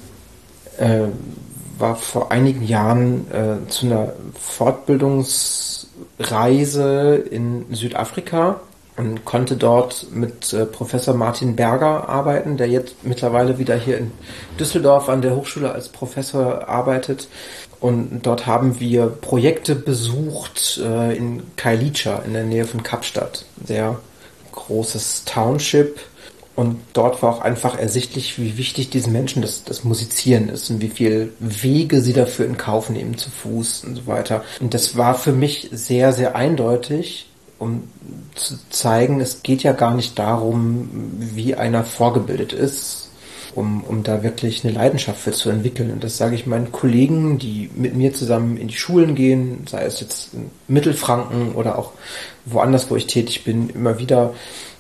war vor einigen Jahren zu einer Fortbildungsreise in Südafrika und konnte dort mit Professor Martin Berger arbeiten, der jetzt mittlerweile wieder hier in Düsseldorf an der Hochschule als Professor arbeitet. Und dort haben wir Projekte besucht in Khayelitsha in der Nähe von Kapstadt, sehr großes Township. Und dort war auch einfach ersichtlich, wie wichtig diesen Menschen das Musizieren ist und wie viel Wege sie dafür in Kauf nehmen, zu Fuß und so weiter. Und das war für mich sehr, sehr eindeutig, um zu zeigen, es geht ja gar nicht darum, wie einer vorgebildet ist, um da wirklich eine Leidenschaft für zu entwickeln. Und das sage ich meinen Kollegen, die mit mir zusammen in die Schulen gehen, sei es jetzt in Mittelfranken oder auch woanders, wo ich tätig bin, immer wieder.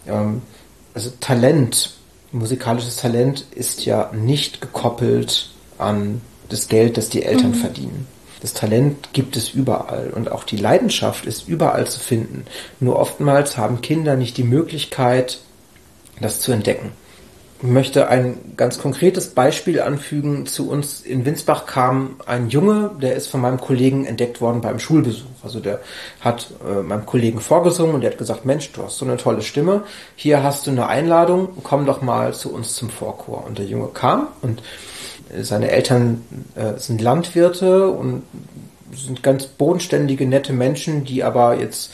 Also Talent, musikalisches Talent ist ja nicht gekoppelt an das Geld, das die Eltern verdienen. Das Talent gibt es überall und auch die Leidenschaft ist überall zu finden. Nur oftmals haben Kinder nicht die Möglichkeit, das zu entdecken. Ich möchte ein ganz konkretes Beispiel anfügen. Zu uns in Winsbach kam ein Junge, der ist von meinem Kollegen entdeckt worden beim Schulbesuch. Also der hat meinem Kollegen vorgesungen und der hat gesagt, Mensch, du hast so eine tolle Stimme. Hier hast du eine Einladung, komm doch mal zu uns zum Vorchor. Und der Junge kam und seine Eltern sind Landwirte und sind ganz bodenständige, nette Menschen, die aber jetzt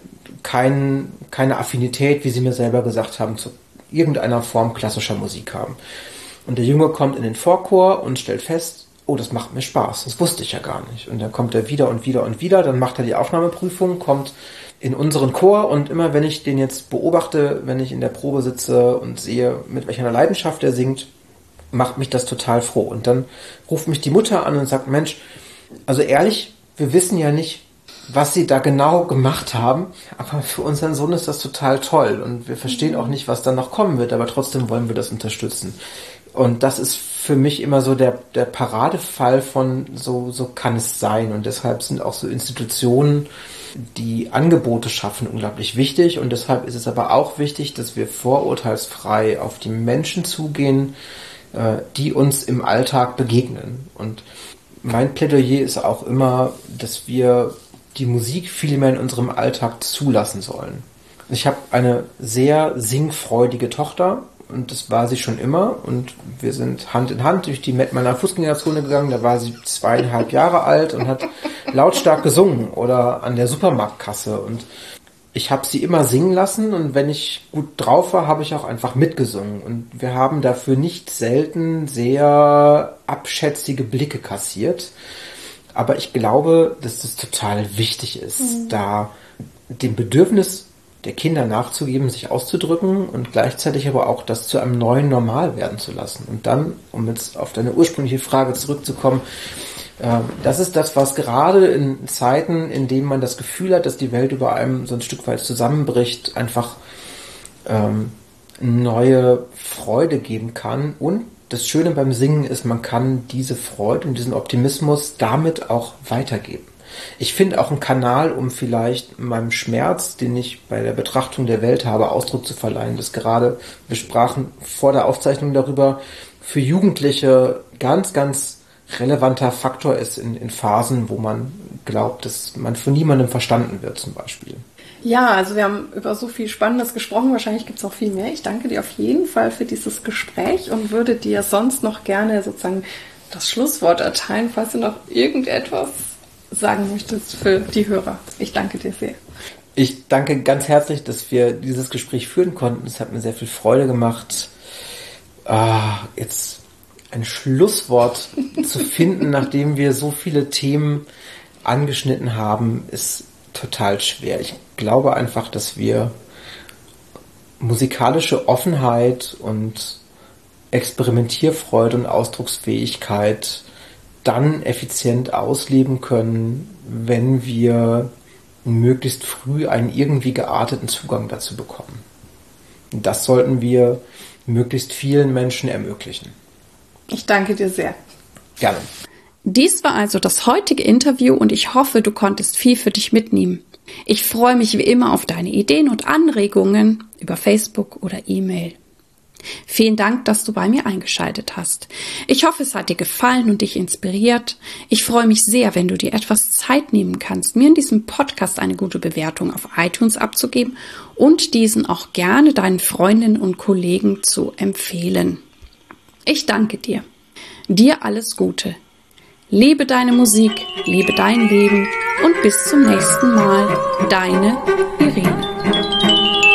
keine Affinität, wie sie mir selber gesagt haben, zu irgendeiner Form klassischer Musik haben. Und der Junge kommt in den Vorchor und stellt fest, oh, das macht mir Spaß, das wusste ich ja gar nicht. Und dann kommt er wieder und wieder und wieder, dann macht er die Aufnahmeprüfung, kommt in unseren Chor und immer wenn ich den jetzt beobachte, wenn ich in der Probe sitze und sehe, mit welcher Leidenschaft er singt, macht mich das total froh. Und dann ruft mich die Mutter an und sagt, Mensch, also ehrlich, wir wissen ja nicht, was sie da genau gemacht haben, aber für unseren Sohn ist das total toll und wir verstehen auch nicht, was dann noch kommen wird, aber trotzdem wollen wir das unterstützen. Und das ist für mich immer so der Paradefall von so kann es sein und deshalb sind auch so Institutionen, die Angebote schaffen, unglaublich wichtig und deshalb ist es aber auch wichtig, dass wir vorurteilsfrei auf die Menschen zugehen, die uns im Alltag begegnen. Und mein Plädoyer ist auch immer, dass wir die Musik viel mehr in unserem Alltag zulassen sollen. Ich habe eine sehr singfreudige Tochter und das war sie schon immer und wir sind Hand in Hand durch die meiner Fußgängerzone gegangen, da war sie 2,5 Jahre alt und hat lautstark gesungen oder an der Supermarktkasse und ich habe sie immer singen lassen und wenn ich gut drauf war, habe ich auch einfach mitgesungen und wir haben dafür nicht selten sehr abschätzige Blicke kassiert. Aber ich glaube, dass das total wichtig ist, da dem Bedürfnis der Kinder nachzugeben, sich auszudrücken und gleichzeitig aber auch das zu einem neuen Normal werden zu lassen. Und dann, um jetzt auf deine ursprüngliche Frage zurückzukommen, das ist das, was gerade in Zeiten, in denen man das Gefühl hat, dass die Welt über einem so ein Stück weit zusammenbricht, einfach neue Freude geben kann. Und das Schöne beim Singen ist, man kann diese Freude und diesen Optimismus damit auch weitergeben. Ich finde auch einen Kanal, um vielleicht meinem Schmerz, den ich bei der Betrachtung der Welt habe, Ausdruck zu verleihen. Das gerade, wir sprachen vor der Aufzeichnung darüber, für Jugendliche ganz, ganz relevanter Faktor ist in Phasen, wo man glaubt, dass man von niemandem verstanden wird zum Beispiel. Ja, also wir haben über so viel Spannendes gesprochen. Wahrscheinlich gibt es auch viel mehr. Ich danke dir auf jeden Fall für dieses Gespräch und würde dir sonst noch gerne sozusagen das Schlusswort erteilen, falls du noch irgendetwas sagen möchtest für die Hörer. Ich danke dir sehr. Ich danke ganz herzlich, dass wir dieses Gespräch führen konnten. Es hat mir sehr viel Freude gemacht. Jetzt ein Schlusswort zu finden, nachdem wir so viele Themen angeschnitten haben, ist total schwer. Ich glaube einfach, dass wir musikalische Offenheit und Experimentierfreude und Ausdrucksfähigkeit dann effizient ausleben können, wenn wir möglichst früh einen irgendwie gearteten Zugang dazu bekommen. Und das sollten wir möglichst vielen Menschen ermöglichen. Ich danke dir sehr. Gerne. Dies war also das heutige Interview und ich hoffe, du konntest viel für dich mitnehmen. Ich freue mich wie immer auf deine Ideen und Anregungen über Facebook oder E-Mail. Vielen Dank, dass du bei mir eingeschaltet hast. Ich hoffe, es hat dir gefallen und dich inspiriert. Ich freue mich sehr, wenn du dir etwas Zeit nehmen kannst, mir in diesem Podcast eine gute Bewertung auf iTunes abzugeben und diesen auch gerne deinen Freundinnen und Kollegen zu empfehlen. Ich danke dir. Dir alles Gute. Lebe deine Musik, lebe dein Leben und bis zum nächsten Mal. Deine Irene.